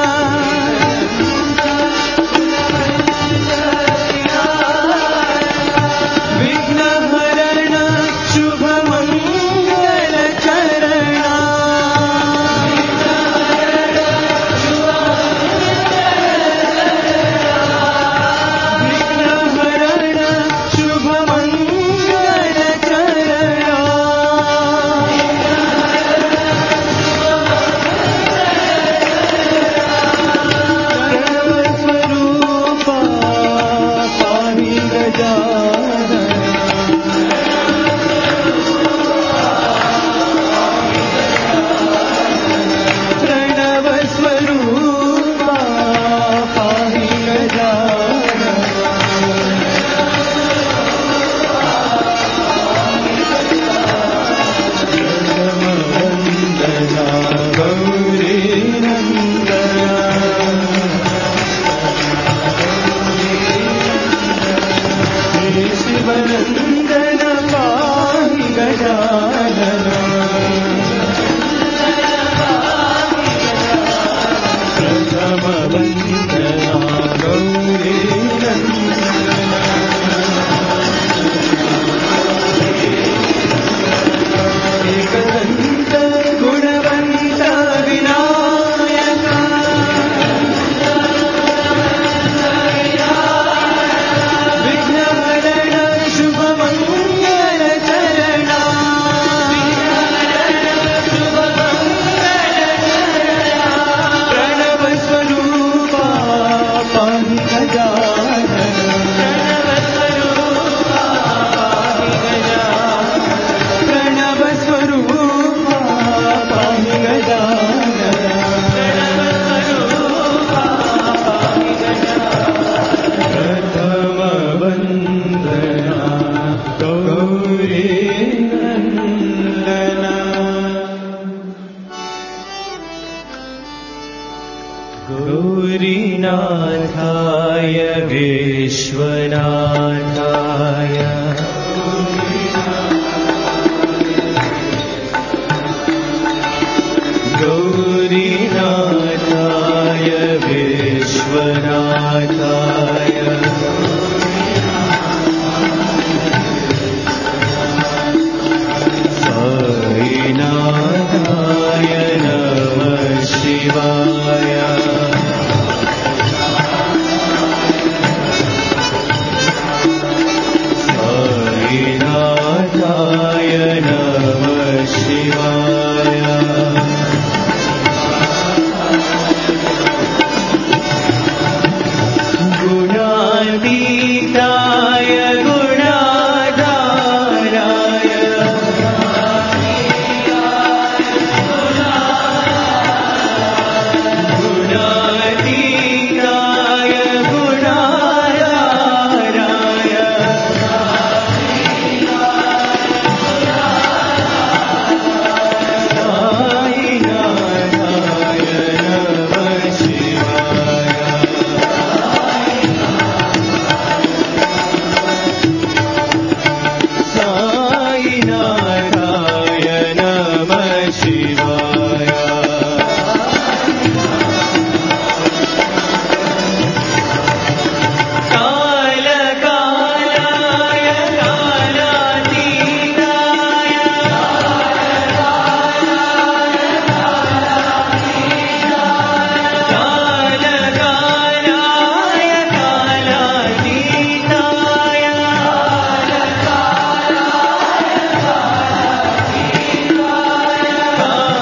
विघ्नहरण शुभमङ्गल चरण विघ्नहरण शुभमङ्गल चरण सर्वस्वरूपा पाहि गजानन प्रणवस्वरूपा पाहि गजानन वन्दना गौरी नन्दना शिवनन्दन पाहि गजानन प्रथम वन्दना गौरी नन्दना एकदन्त गुणवन्त विनायक विघ्नहरण शुभमङ्गल चरण प्रणवस्वरूपा पाहि गजानन प्रणवस्वरूपा पाहि गजानन प्रथम वन्दना गौरी नन्दना गौरीनाथाय विश्वनाथाय गौरीनाथाय विश्वनाथाय साईनाथाय नमः शिवाय साईनाथाय नमः शिवाय गुणातीताय गुणाधाराय गुणातीताय गुणाधाराय साईनाथाय नमः शिवाय साईनाथाय नमः शिवाय कालकालाय कालातीताय कालकालाय कालातीताय कालकालाय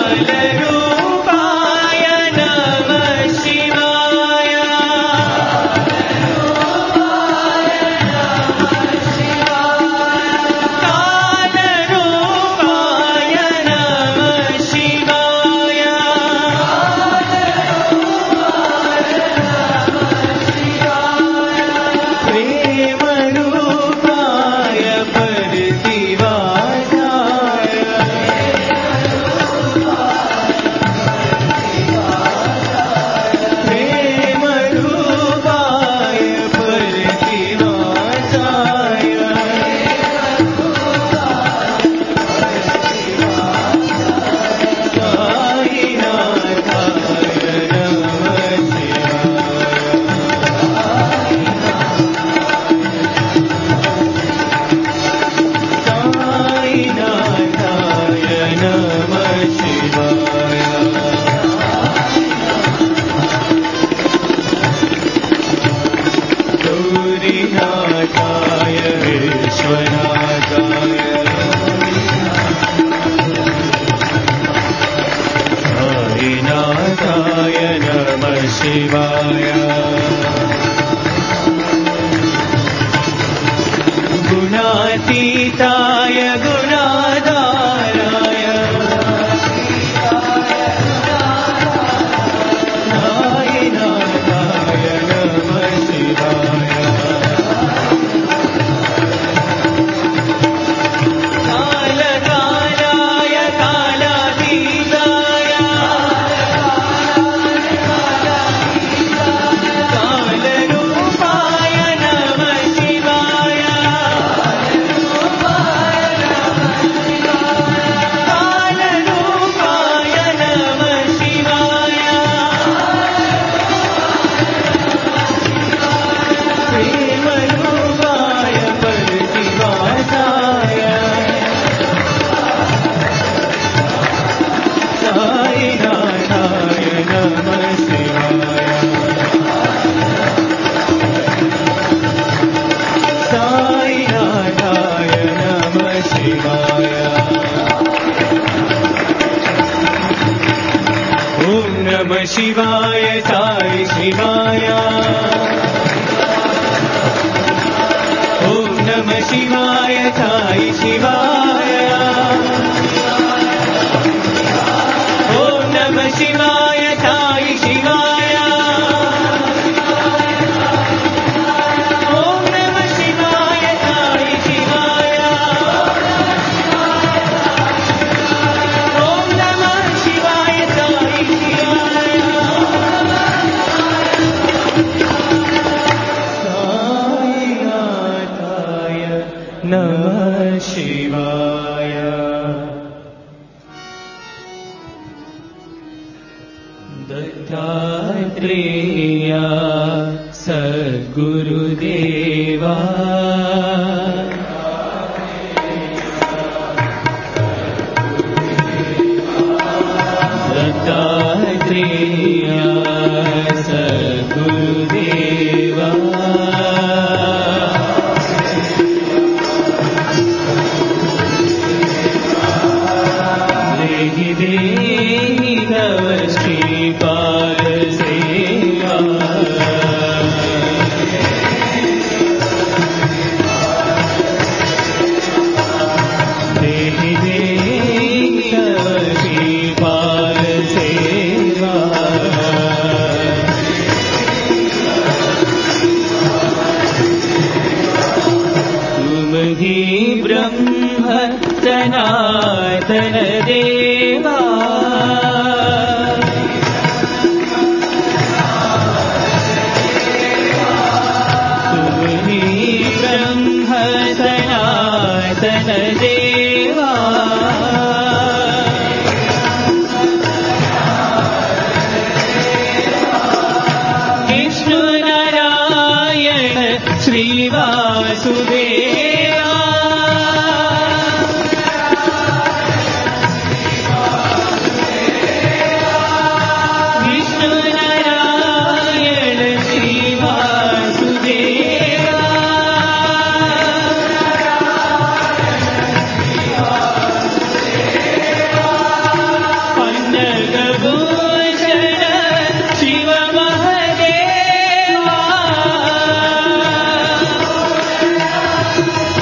शिवाय ॐ नमः शिवाय साई शिवाय ॐ नमः शिवाय साई शिवाय ॐ नमः शिवाय साई शिवाय ॐ नमः शिवाय साई शिवाय ॐ नमः शिवाय साई शिवाय साईनाथाय नमः शिवाय दत्तात्रेय सद्गुरुदेवा दत्तात्रेय सद्गुरुदेवा देहि देहि तव श्रीपाद सेवा देहि देहि तव श्रीपाद सेवा तुम ही ब्रह्म सनातन देवा तुम ही ब्रह्म सनातन देवा विष्णु नारायण श्री वासुदेवा विष्णु नारायण श्री वासुदेवा पन्नगभूषण शिव महादेवा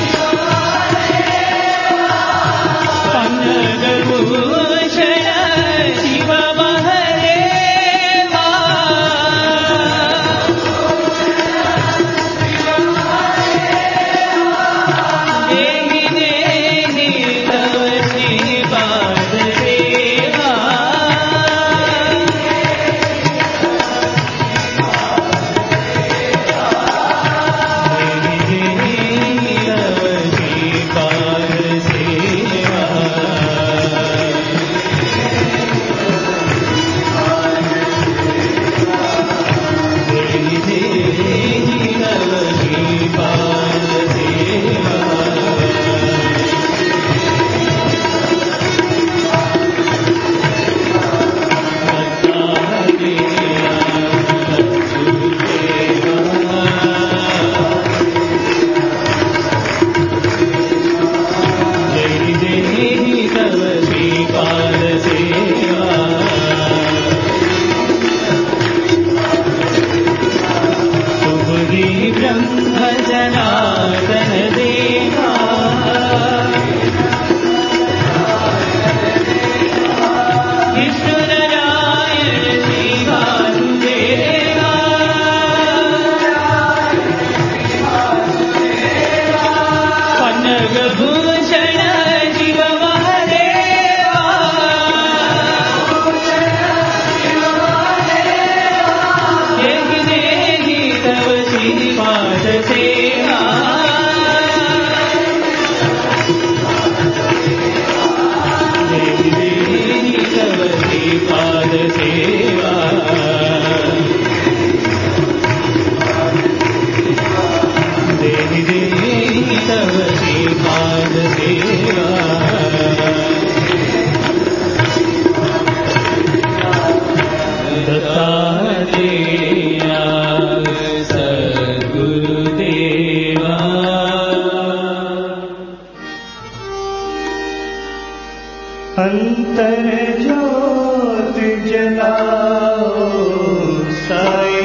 अंतर ज्योत जलाओ साई,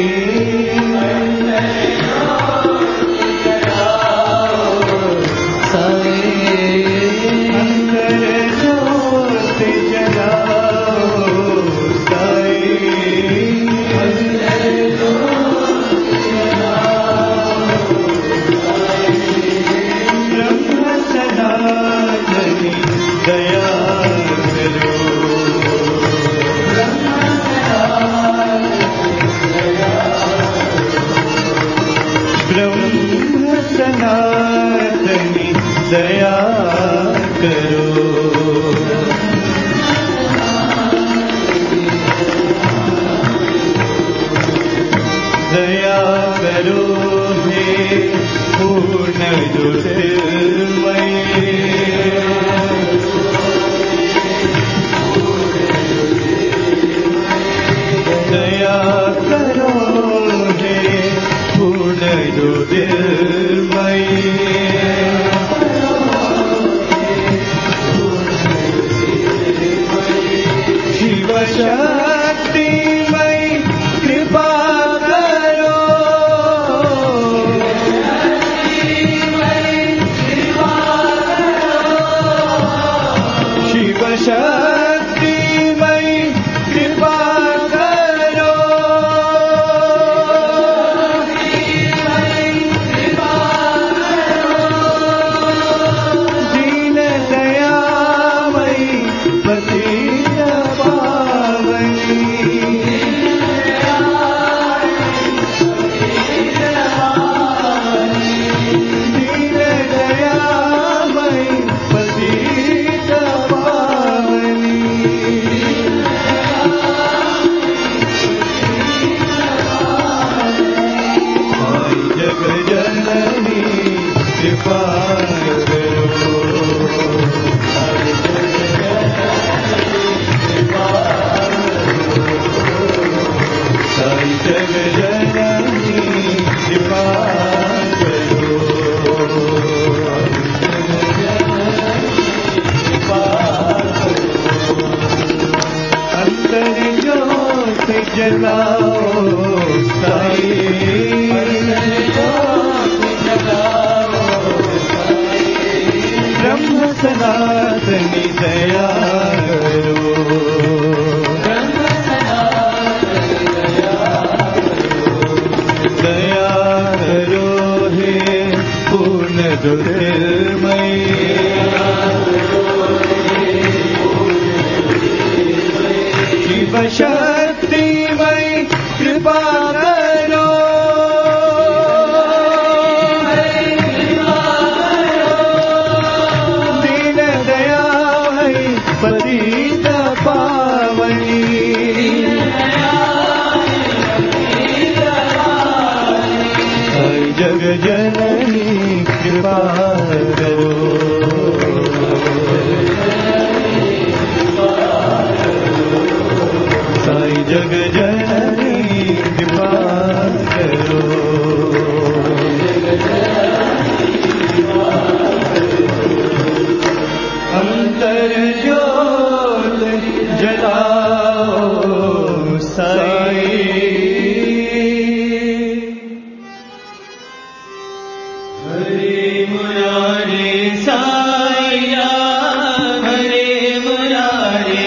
दया करो, दया करो हे पूर्ण ज्योतिर्मय, दया करो हे पूर्ण ज्योतिर्मय, शक्तिमय कृपा करो, शिव शक्तिमय कृपा करो, दीन दयामय पतित पावनी, दीन दयामय पतित पावनी, जग जननी कृपा करो, साई जग जननी कृपा करो, अंतर ज्योत जलाओ साई, ब्रह्म सनातनी दया करो, दया करो हे पूर्ण ज्योतिर्मय, शिव शक्तिमय कृपा करो, दीन दयामय पतित पावनी, जग जननी कृपा करो, साई जग जननी कृपा करो, अंतर ज्योत जलाओ साई, हरे मुरारी साई राम, हरे मुरारी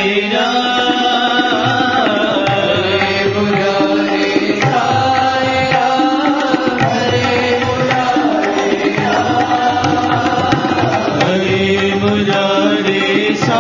राम, हरे मुरारी साई राम, हरे मुरारी राम, हरे मुरारी साई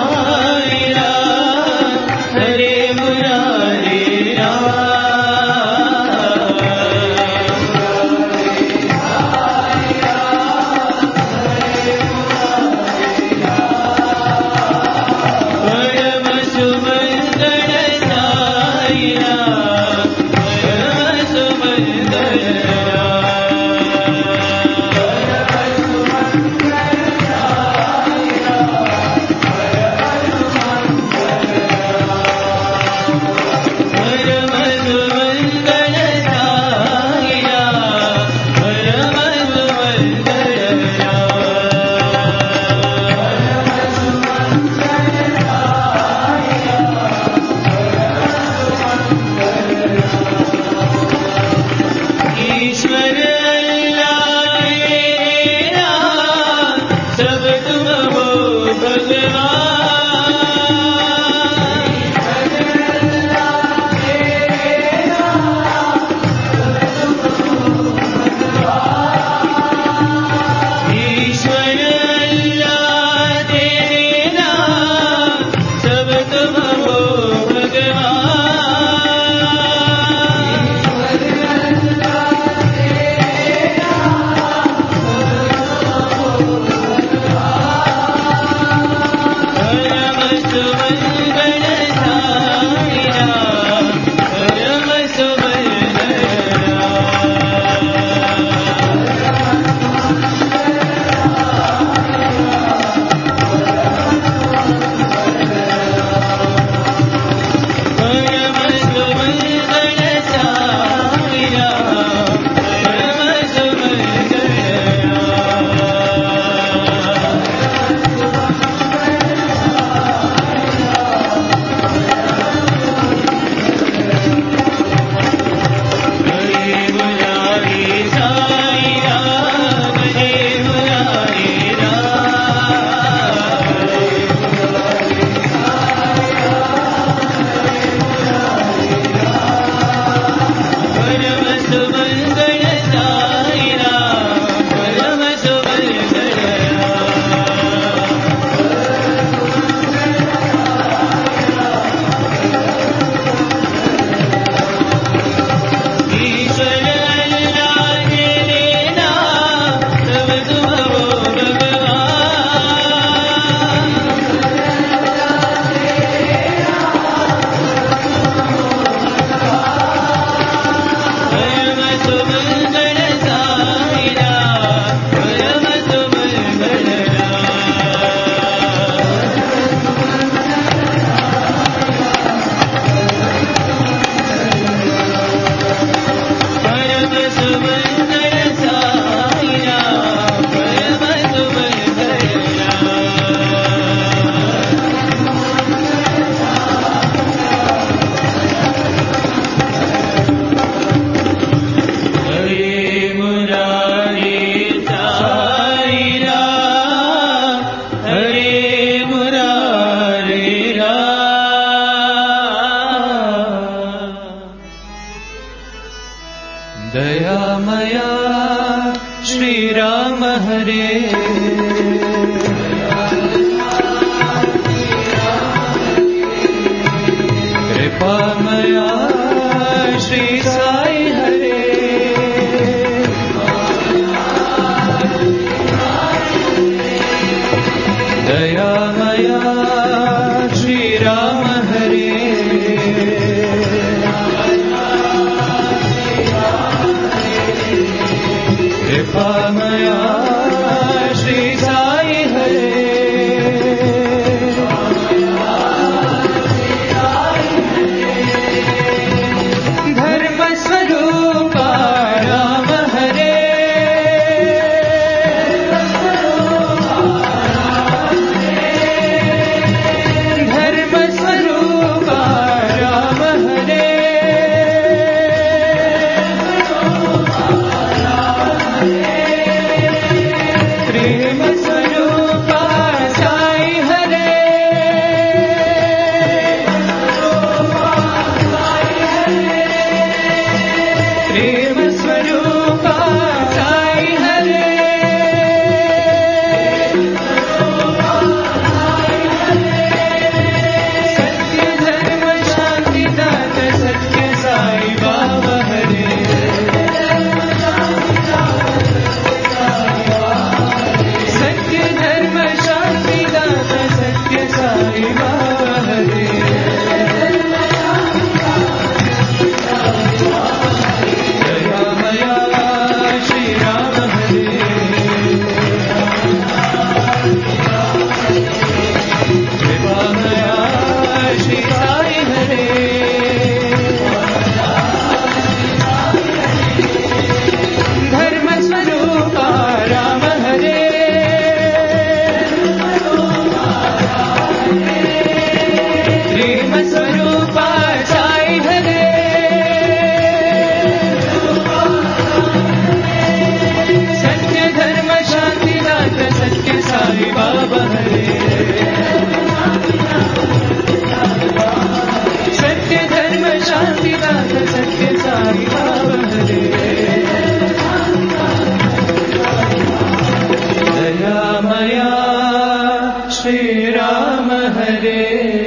राम हरे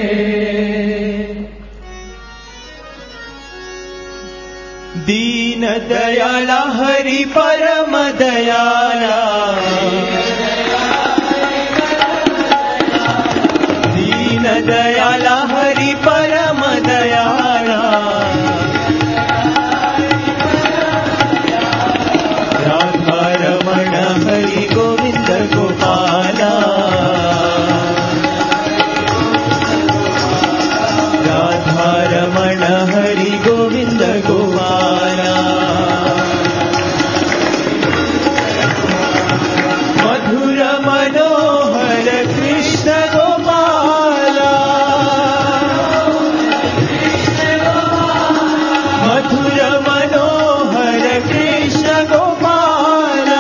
दीन दयाला हरि परम दयाला दीन दयाला हरि परम दयाला राधा रमण हरि गोविंद गोपाला राधा रमण हरि गोविंद गोपाला मधुर मनोहर कृष्ण गोपाला मधुर मनोहर कृष्ण गोपाला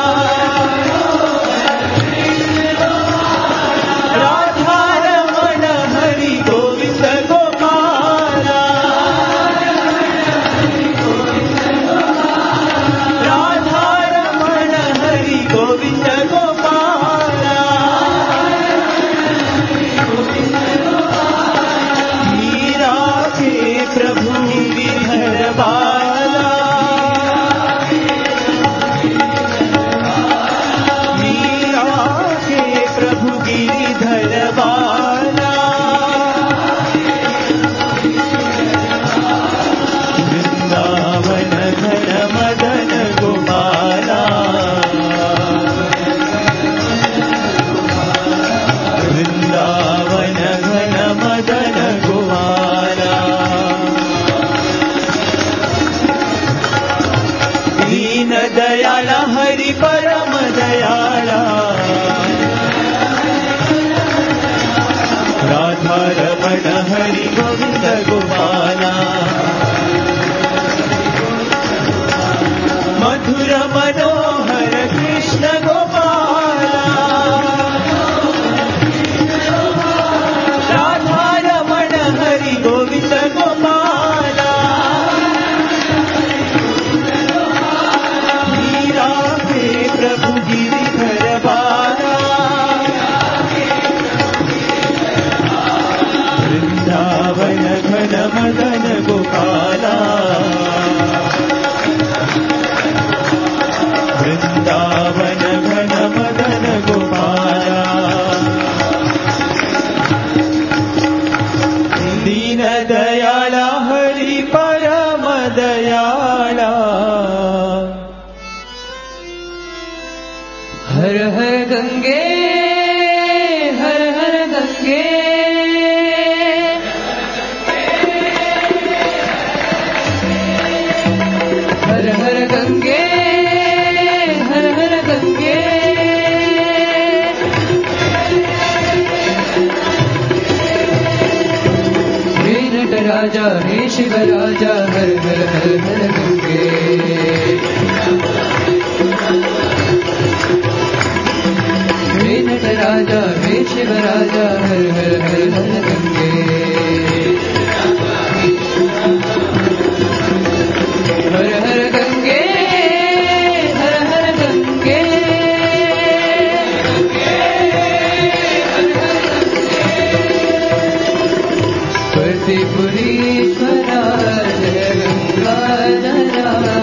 राधा रमण हरि गोविंद गोपाला राधा रमण हरि गोविंद गोपाला मीरा के प्रभु गिरधर बाला मीरा के प्रभु गिरधर बाला वृंदावन घन मदन गोपाला वृंदावन घन मदन गोपाला दीन दयाला हरि परम दयाला राधा रमण हरि गोविंद गोपाला मधुर मनोहर कृष्ण गोपाला राधा रमण हरि गोविंद गोपाला मीरा के प्रभु गिरिधर बाला वृंदावन घन मदन गोपाला वृंदावन घन मदन गोपाला दीन दयाला हरि परम दयाला हर हर गंगे हर हर गंगे हर हर गंगे हर हर गंगे हे नटराजा हे शिवराजा हर हर हर हर गंगे हे नटराजा हे शिवराजा हर हर हर हर गंगे हर हर गंगे हर हर गंगे प्रतिपुरीश्वरा जय गंगाधरा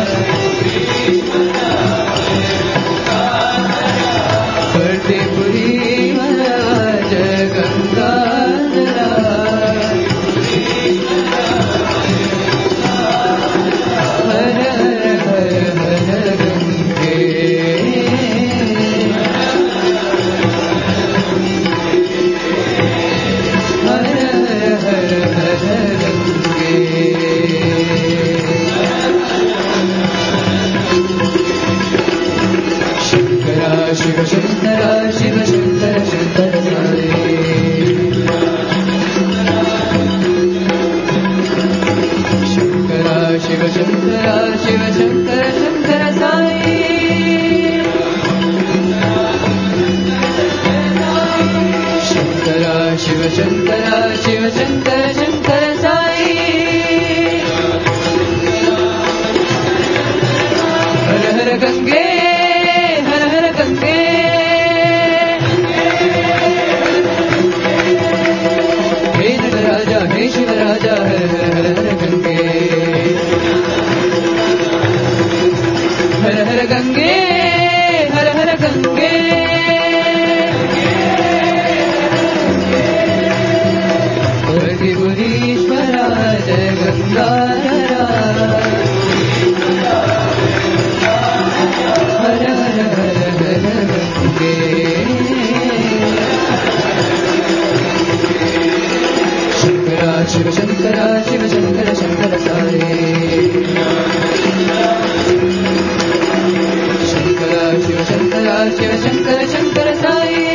प्रतिपुरीश्वरा जय गंगाधरा हर हर हर हर गंगे हर हर हर हर गंगे शंकरा शिव शंकरा शिव शंकर शंकर साई शंकरा शिव शंकरा शिव शंकर शंकर साई शंकरा शिव शंकरा शिव शंकर शंकर साई हर हर गंगे हर हर गंगे राजा हर हर हर गंगे हर हर गंगे हर हर गंगे त्रिपुरीश्वरा जय गंगाधरा हर हर हर हर गंगे शंकरा शिव शंकरा शिव शंकर शंकर सारे शंकरा शिव शंकरा शिव शंकर शंकर साई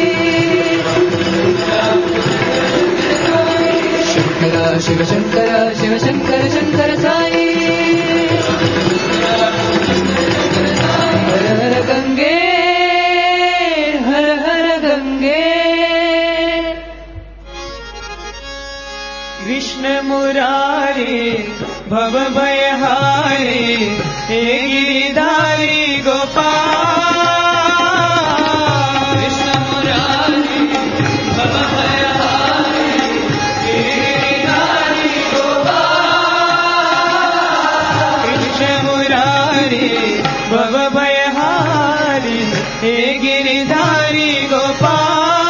शंकरा शिव शंकरा शिव शंकर शंकर साई हर हर गंगे हर हर गंगे कृष्ण मुरारी भव भयहारी हे गिरिधारी गोपाल कृष्ण मुरारी भव भयहारी हे गिरिधारी गोपाल कृष्ण मुरारी भव भयहारी हे गिरिधारी गोपाल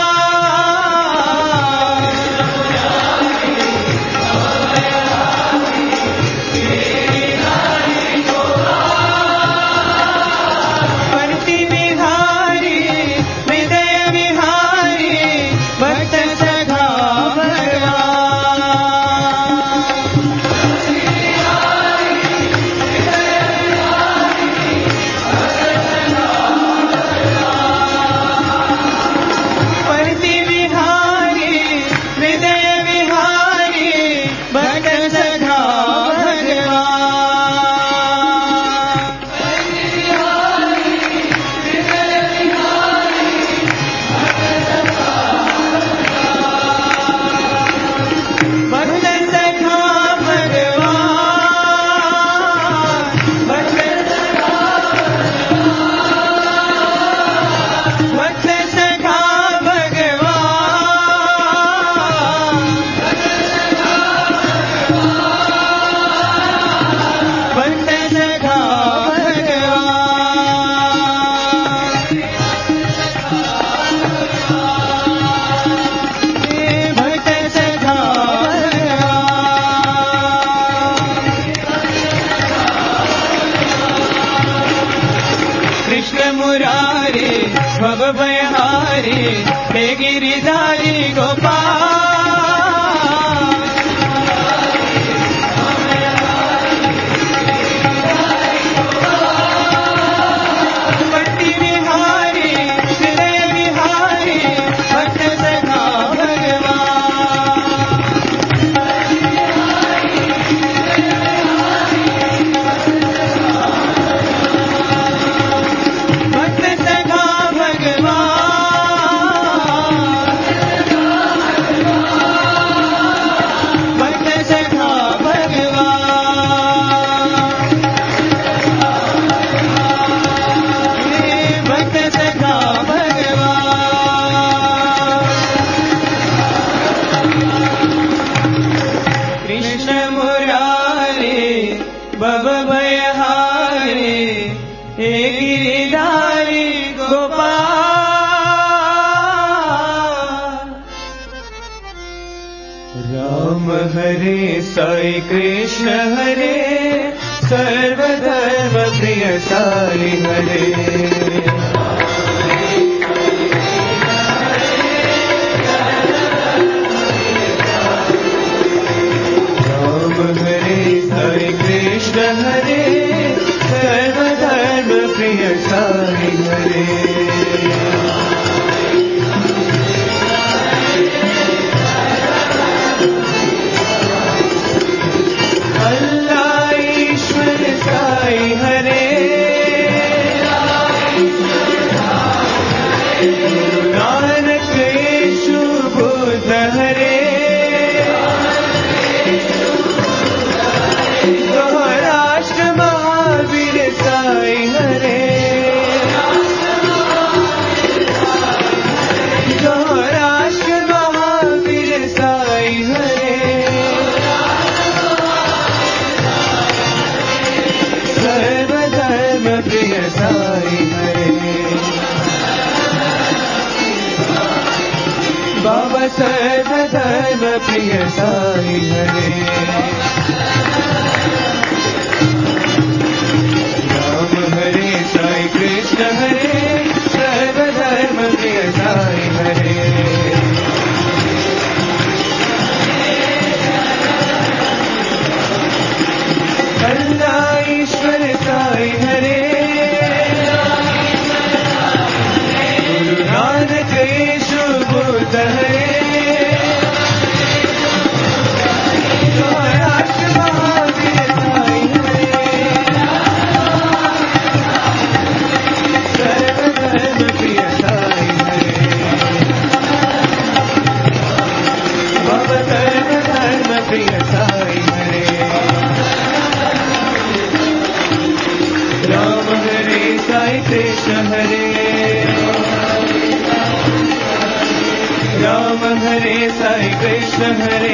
राम हरे साई कृष्ण हरे सर्वधर्म प्रिय साई हरे राम हरे साई कृष्ण हरे सर्वधर्म प्रिय साई हरे अल्लाह ईश्वर साई हरे बाबा सर्वधर्म प्रिय साई हरे राम हरे साई कृष्ण हरे सर्वधर्म प्रिय साई हरे अल्लाह ईश्वर साई हरे गुरु नानक यीशु बुद्ध हरे महाराष्ट्र महावीर साई हरे सर्वधर्म प्रिय साई हरे बाबा सर्वधर्म प्रिय साई हरे राम हरे साई कृष्ण हरे राम हरे साई कृष्ण हरे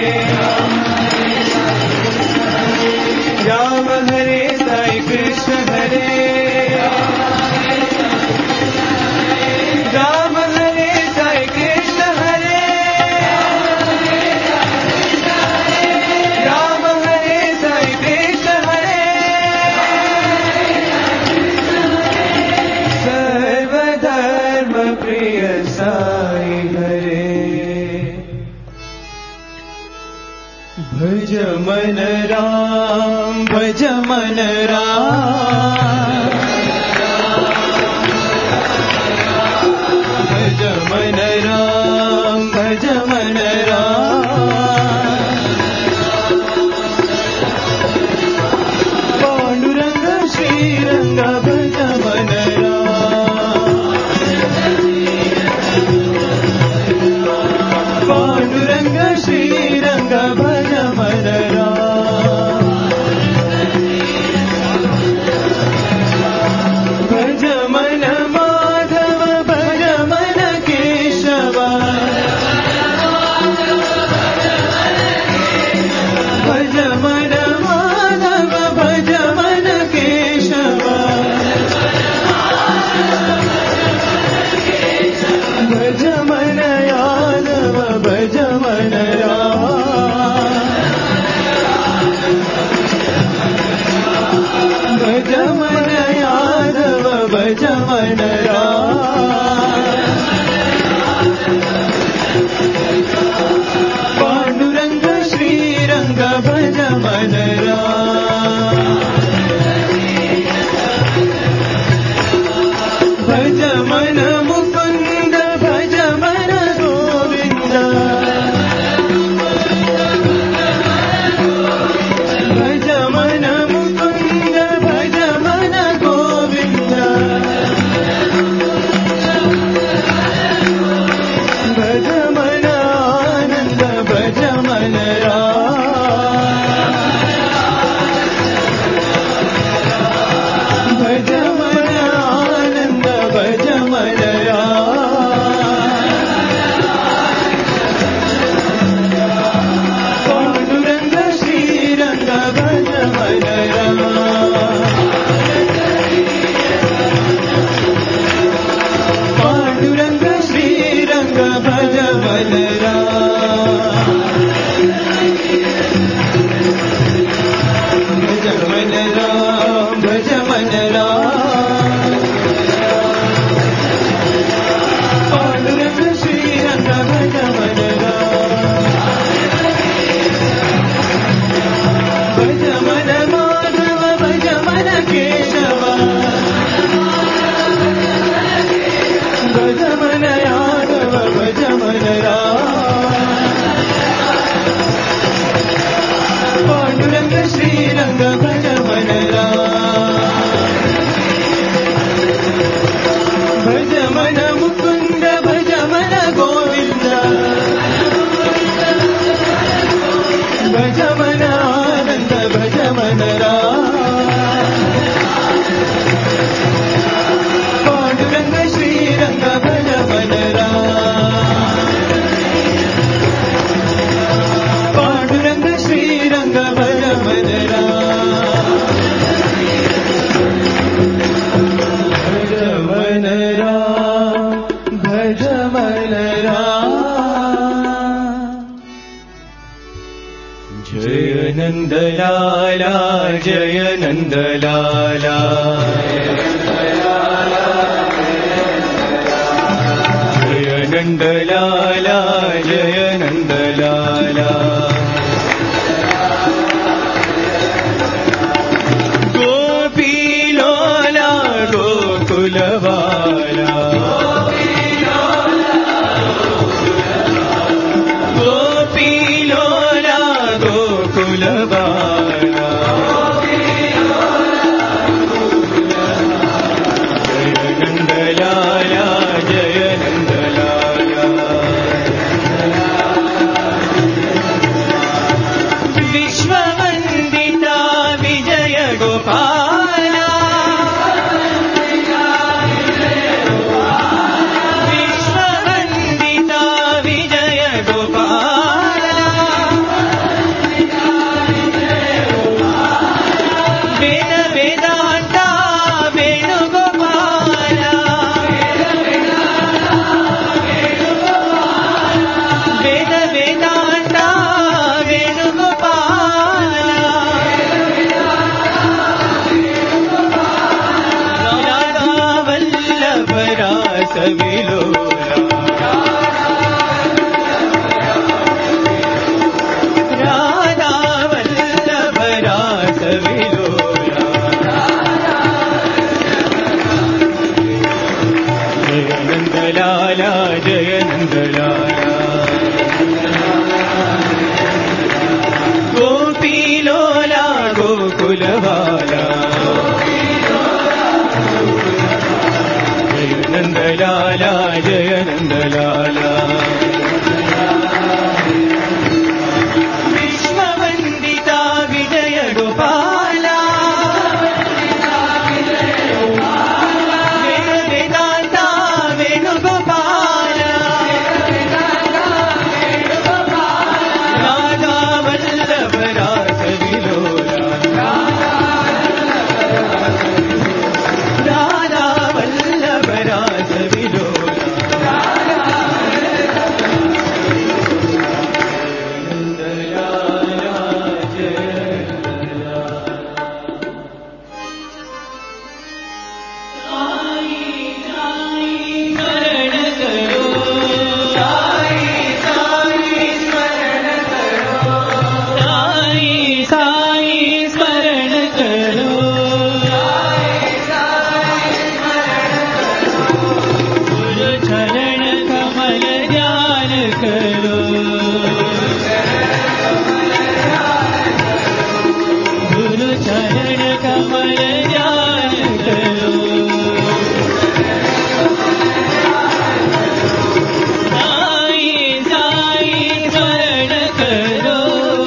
राम हरे साई कृष्ण हरे राम हरे साई कृष्ण हरे राम हरे साई कृष्ण हरे सर्वधर्म प्रिय साई हरे भज मन राम भज मन राम भज मन राम भज मन राम पांडुरंग श्रीरंग भज मन पांडुरंग श्रीरंग भज मन राम नंदलाला जय नंदलाला जय नंदलाला जय नंदलाला गोपीलोला गोकुलवाला गोपीलोला गोकुलवाला जय नंदलाला जय नंदलाला विश्ववंदिता विजय गोपाला विश्ववंदिता विजय गोपाला वेद वेदांता वेणुगोपाला वेद वेदांता वेणुगोपाला राधा वल्लभ रास विलोला राधा वल्लभ रास विलोला जय नंदलाला जय नंदलाला गोपीलोला गोकुलवाला जय नंदलाला जय नंदलाला विश्ववंदिता विजय गोपाला वेद वेदांता वेणुगोपाला राधा वल्लभ रास विलोला राधा वल्लभ रास विलोला नंदलाला जय साई स्मरण करो गुरु चरण कमल ध्यान करो गुरु चरण कमल ध्यान करो साई साई स्मरण करो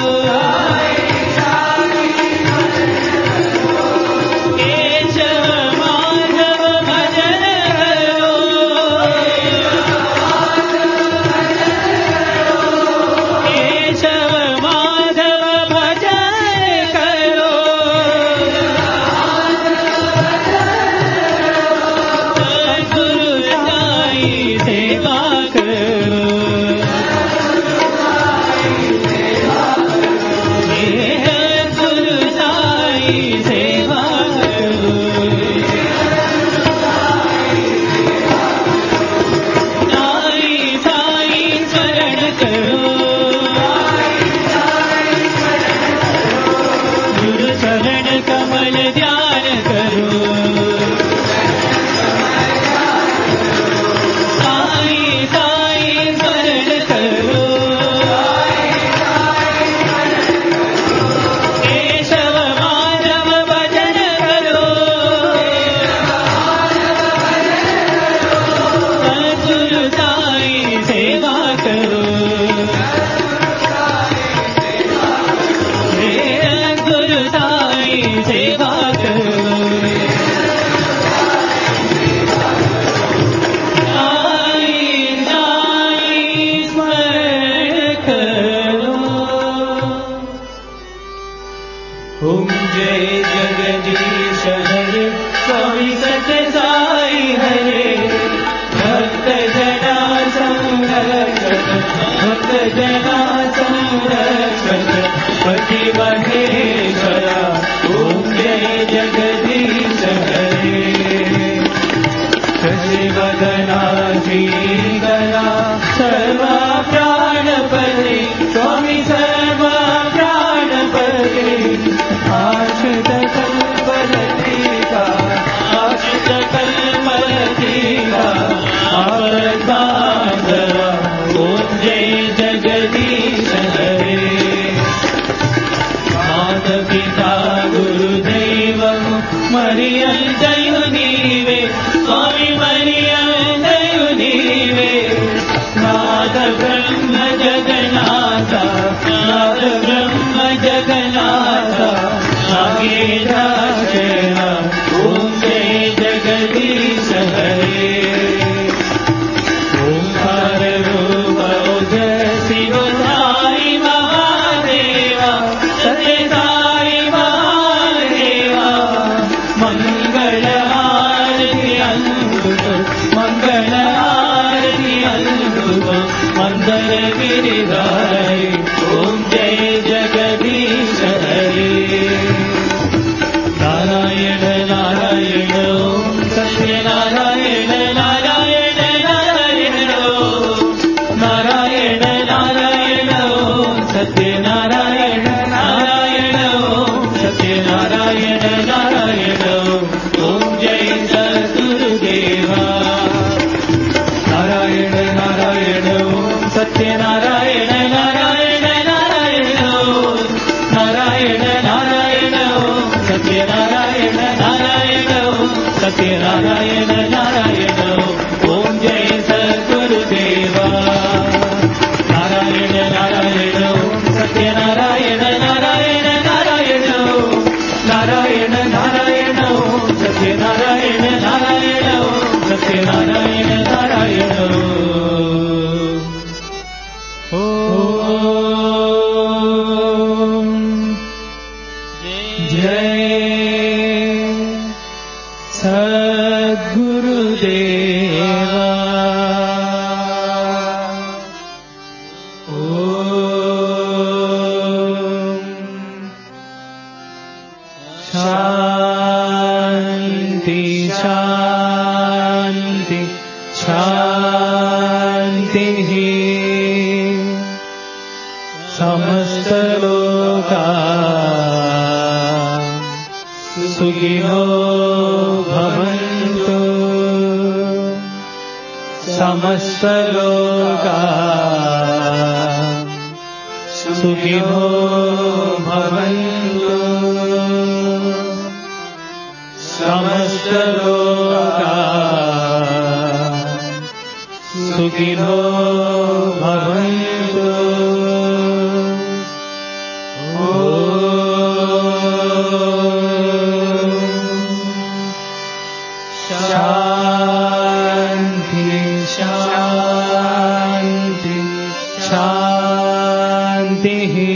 केशव माधव भजन करो केशव माधव भजन करो सद्गुरु साई सेवा करो सद्गुरु साई सेवा करो साई साई स्मरण करो गुरु चरण कमल ध्यान करो साई साई स्मरण करो केशव माधव भजन करो सद्गुरु साई सेवा करो गुरु साई सेवा करो साई साई स्मरण करो ओम जय जगदीश हरे स्वामी सत्य साई हरे भक्त जना संग भक्त जना संरक्षक पति महेश्वरा ओम जय जगदीश हरे शशिवदना श्रीधरा सर्वा प्राणपति स्वामी सर्वा प्राणपति आश्रित कल्पलतिका आश्रित कल्पलतिका आवरदासरा ओम जय जगदीश हरे माता पिता गुरुदैवं मरियन्तयु नीवे स्वामी मरियन्तयु नीवे नाथ ब्रह्म जगन्नाथ नाथ ब्रह्म जगन्नाथ नागेन्द्राशय ओम जय जगदीश हरे ओंकार रूप शिव साई महादेवा सत्य साई महादेवा मंगल आरती अद्भुत मंगल आरती अद्भुत मंदर गिरिधारी ओम जय जगदीश हरे नारायण नारायण ओम सत्य नारायण नारायण नारायण ओम नारायण नारायण ओम सत्य नारायण नारायण ओम सत्य नारायण नारायण ओम जय सद्गुरुदेवा नारायण नारायण ओम सत्य नारायण नारायण नारायण ओम नारायण नारायण ओम सत्य नारायण नारायण ओम सत्य नारायण नारायण ओम जय सद्गुरुदेवा नारायण नारायण ओम सत्य नारायण नारायण नारायण ओम नारायण नारायण ओम सत्य नारायण नारायण ओम सत्य नारायण नारायण ओम जय सद्गुरुदेवा शांति शांति शांति समस्त लोका सुखिनो भवन्तु समस्त लोका सुखिनो भवन्तु समस्त लोका सुखिनो भवन्तु शांति शांति शांति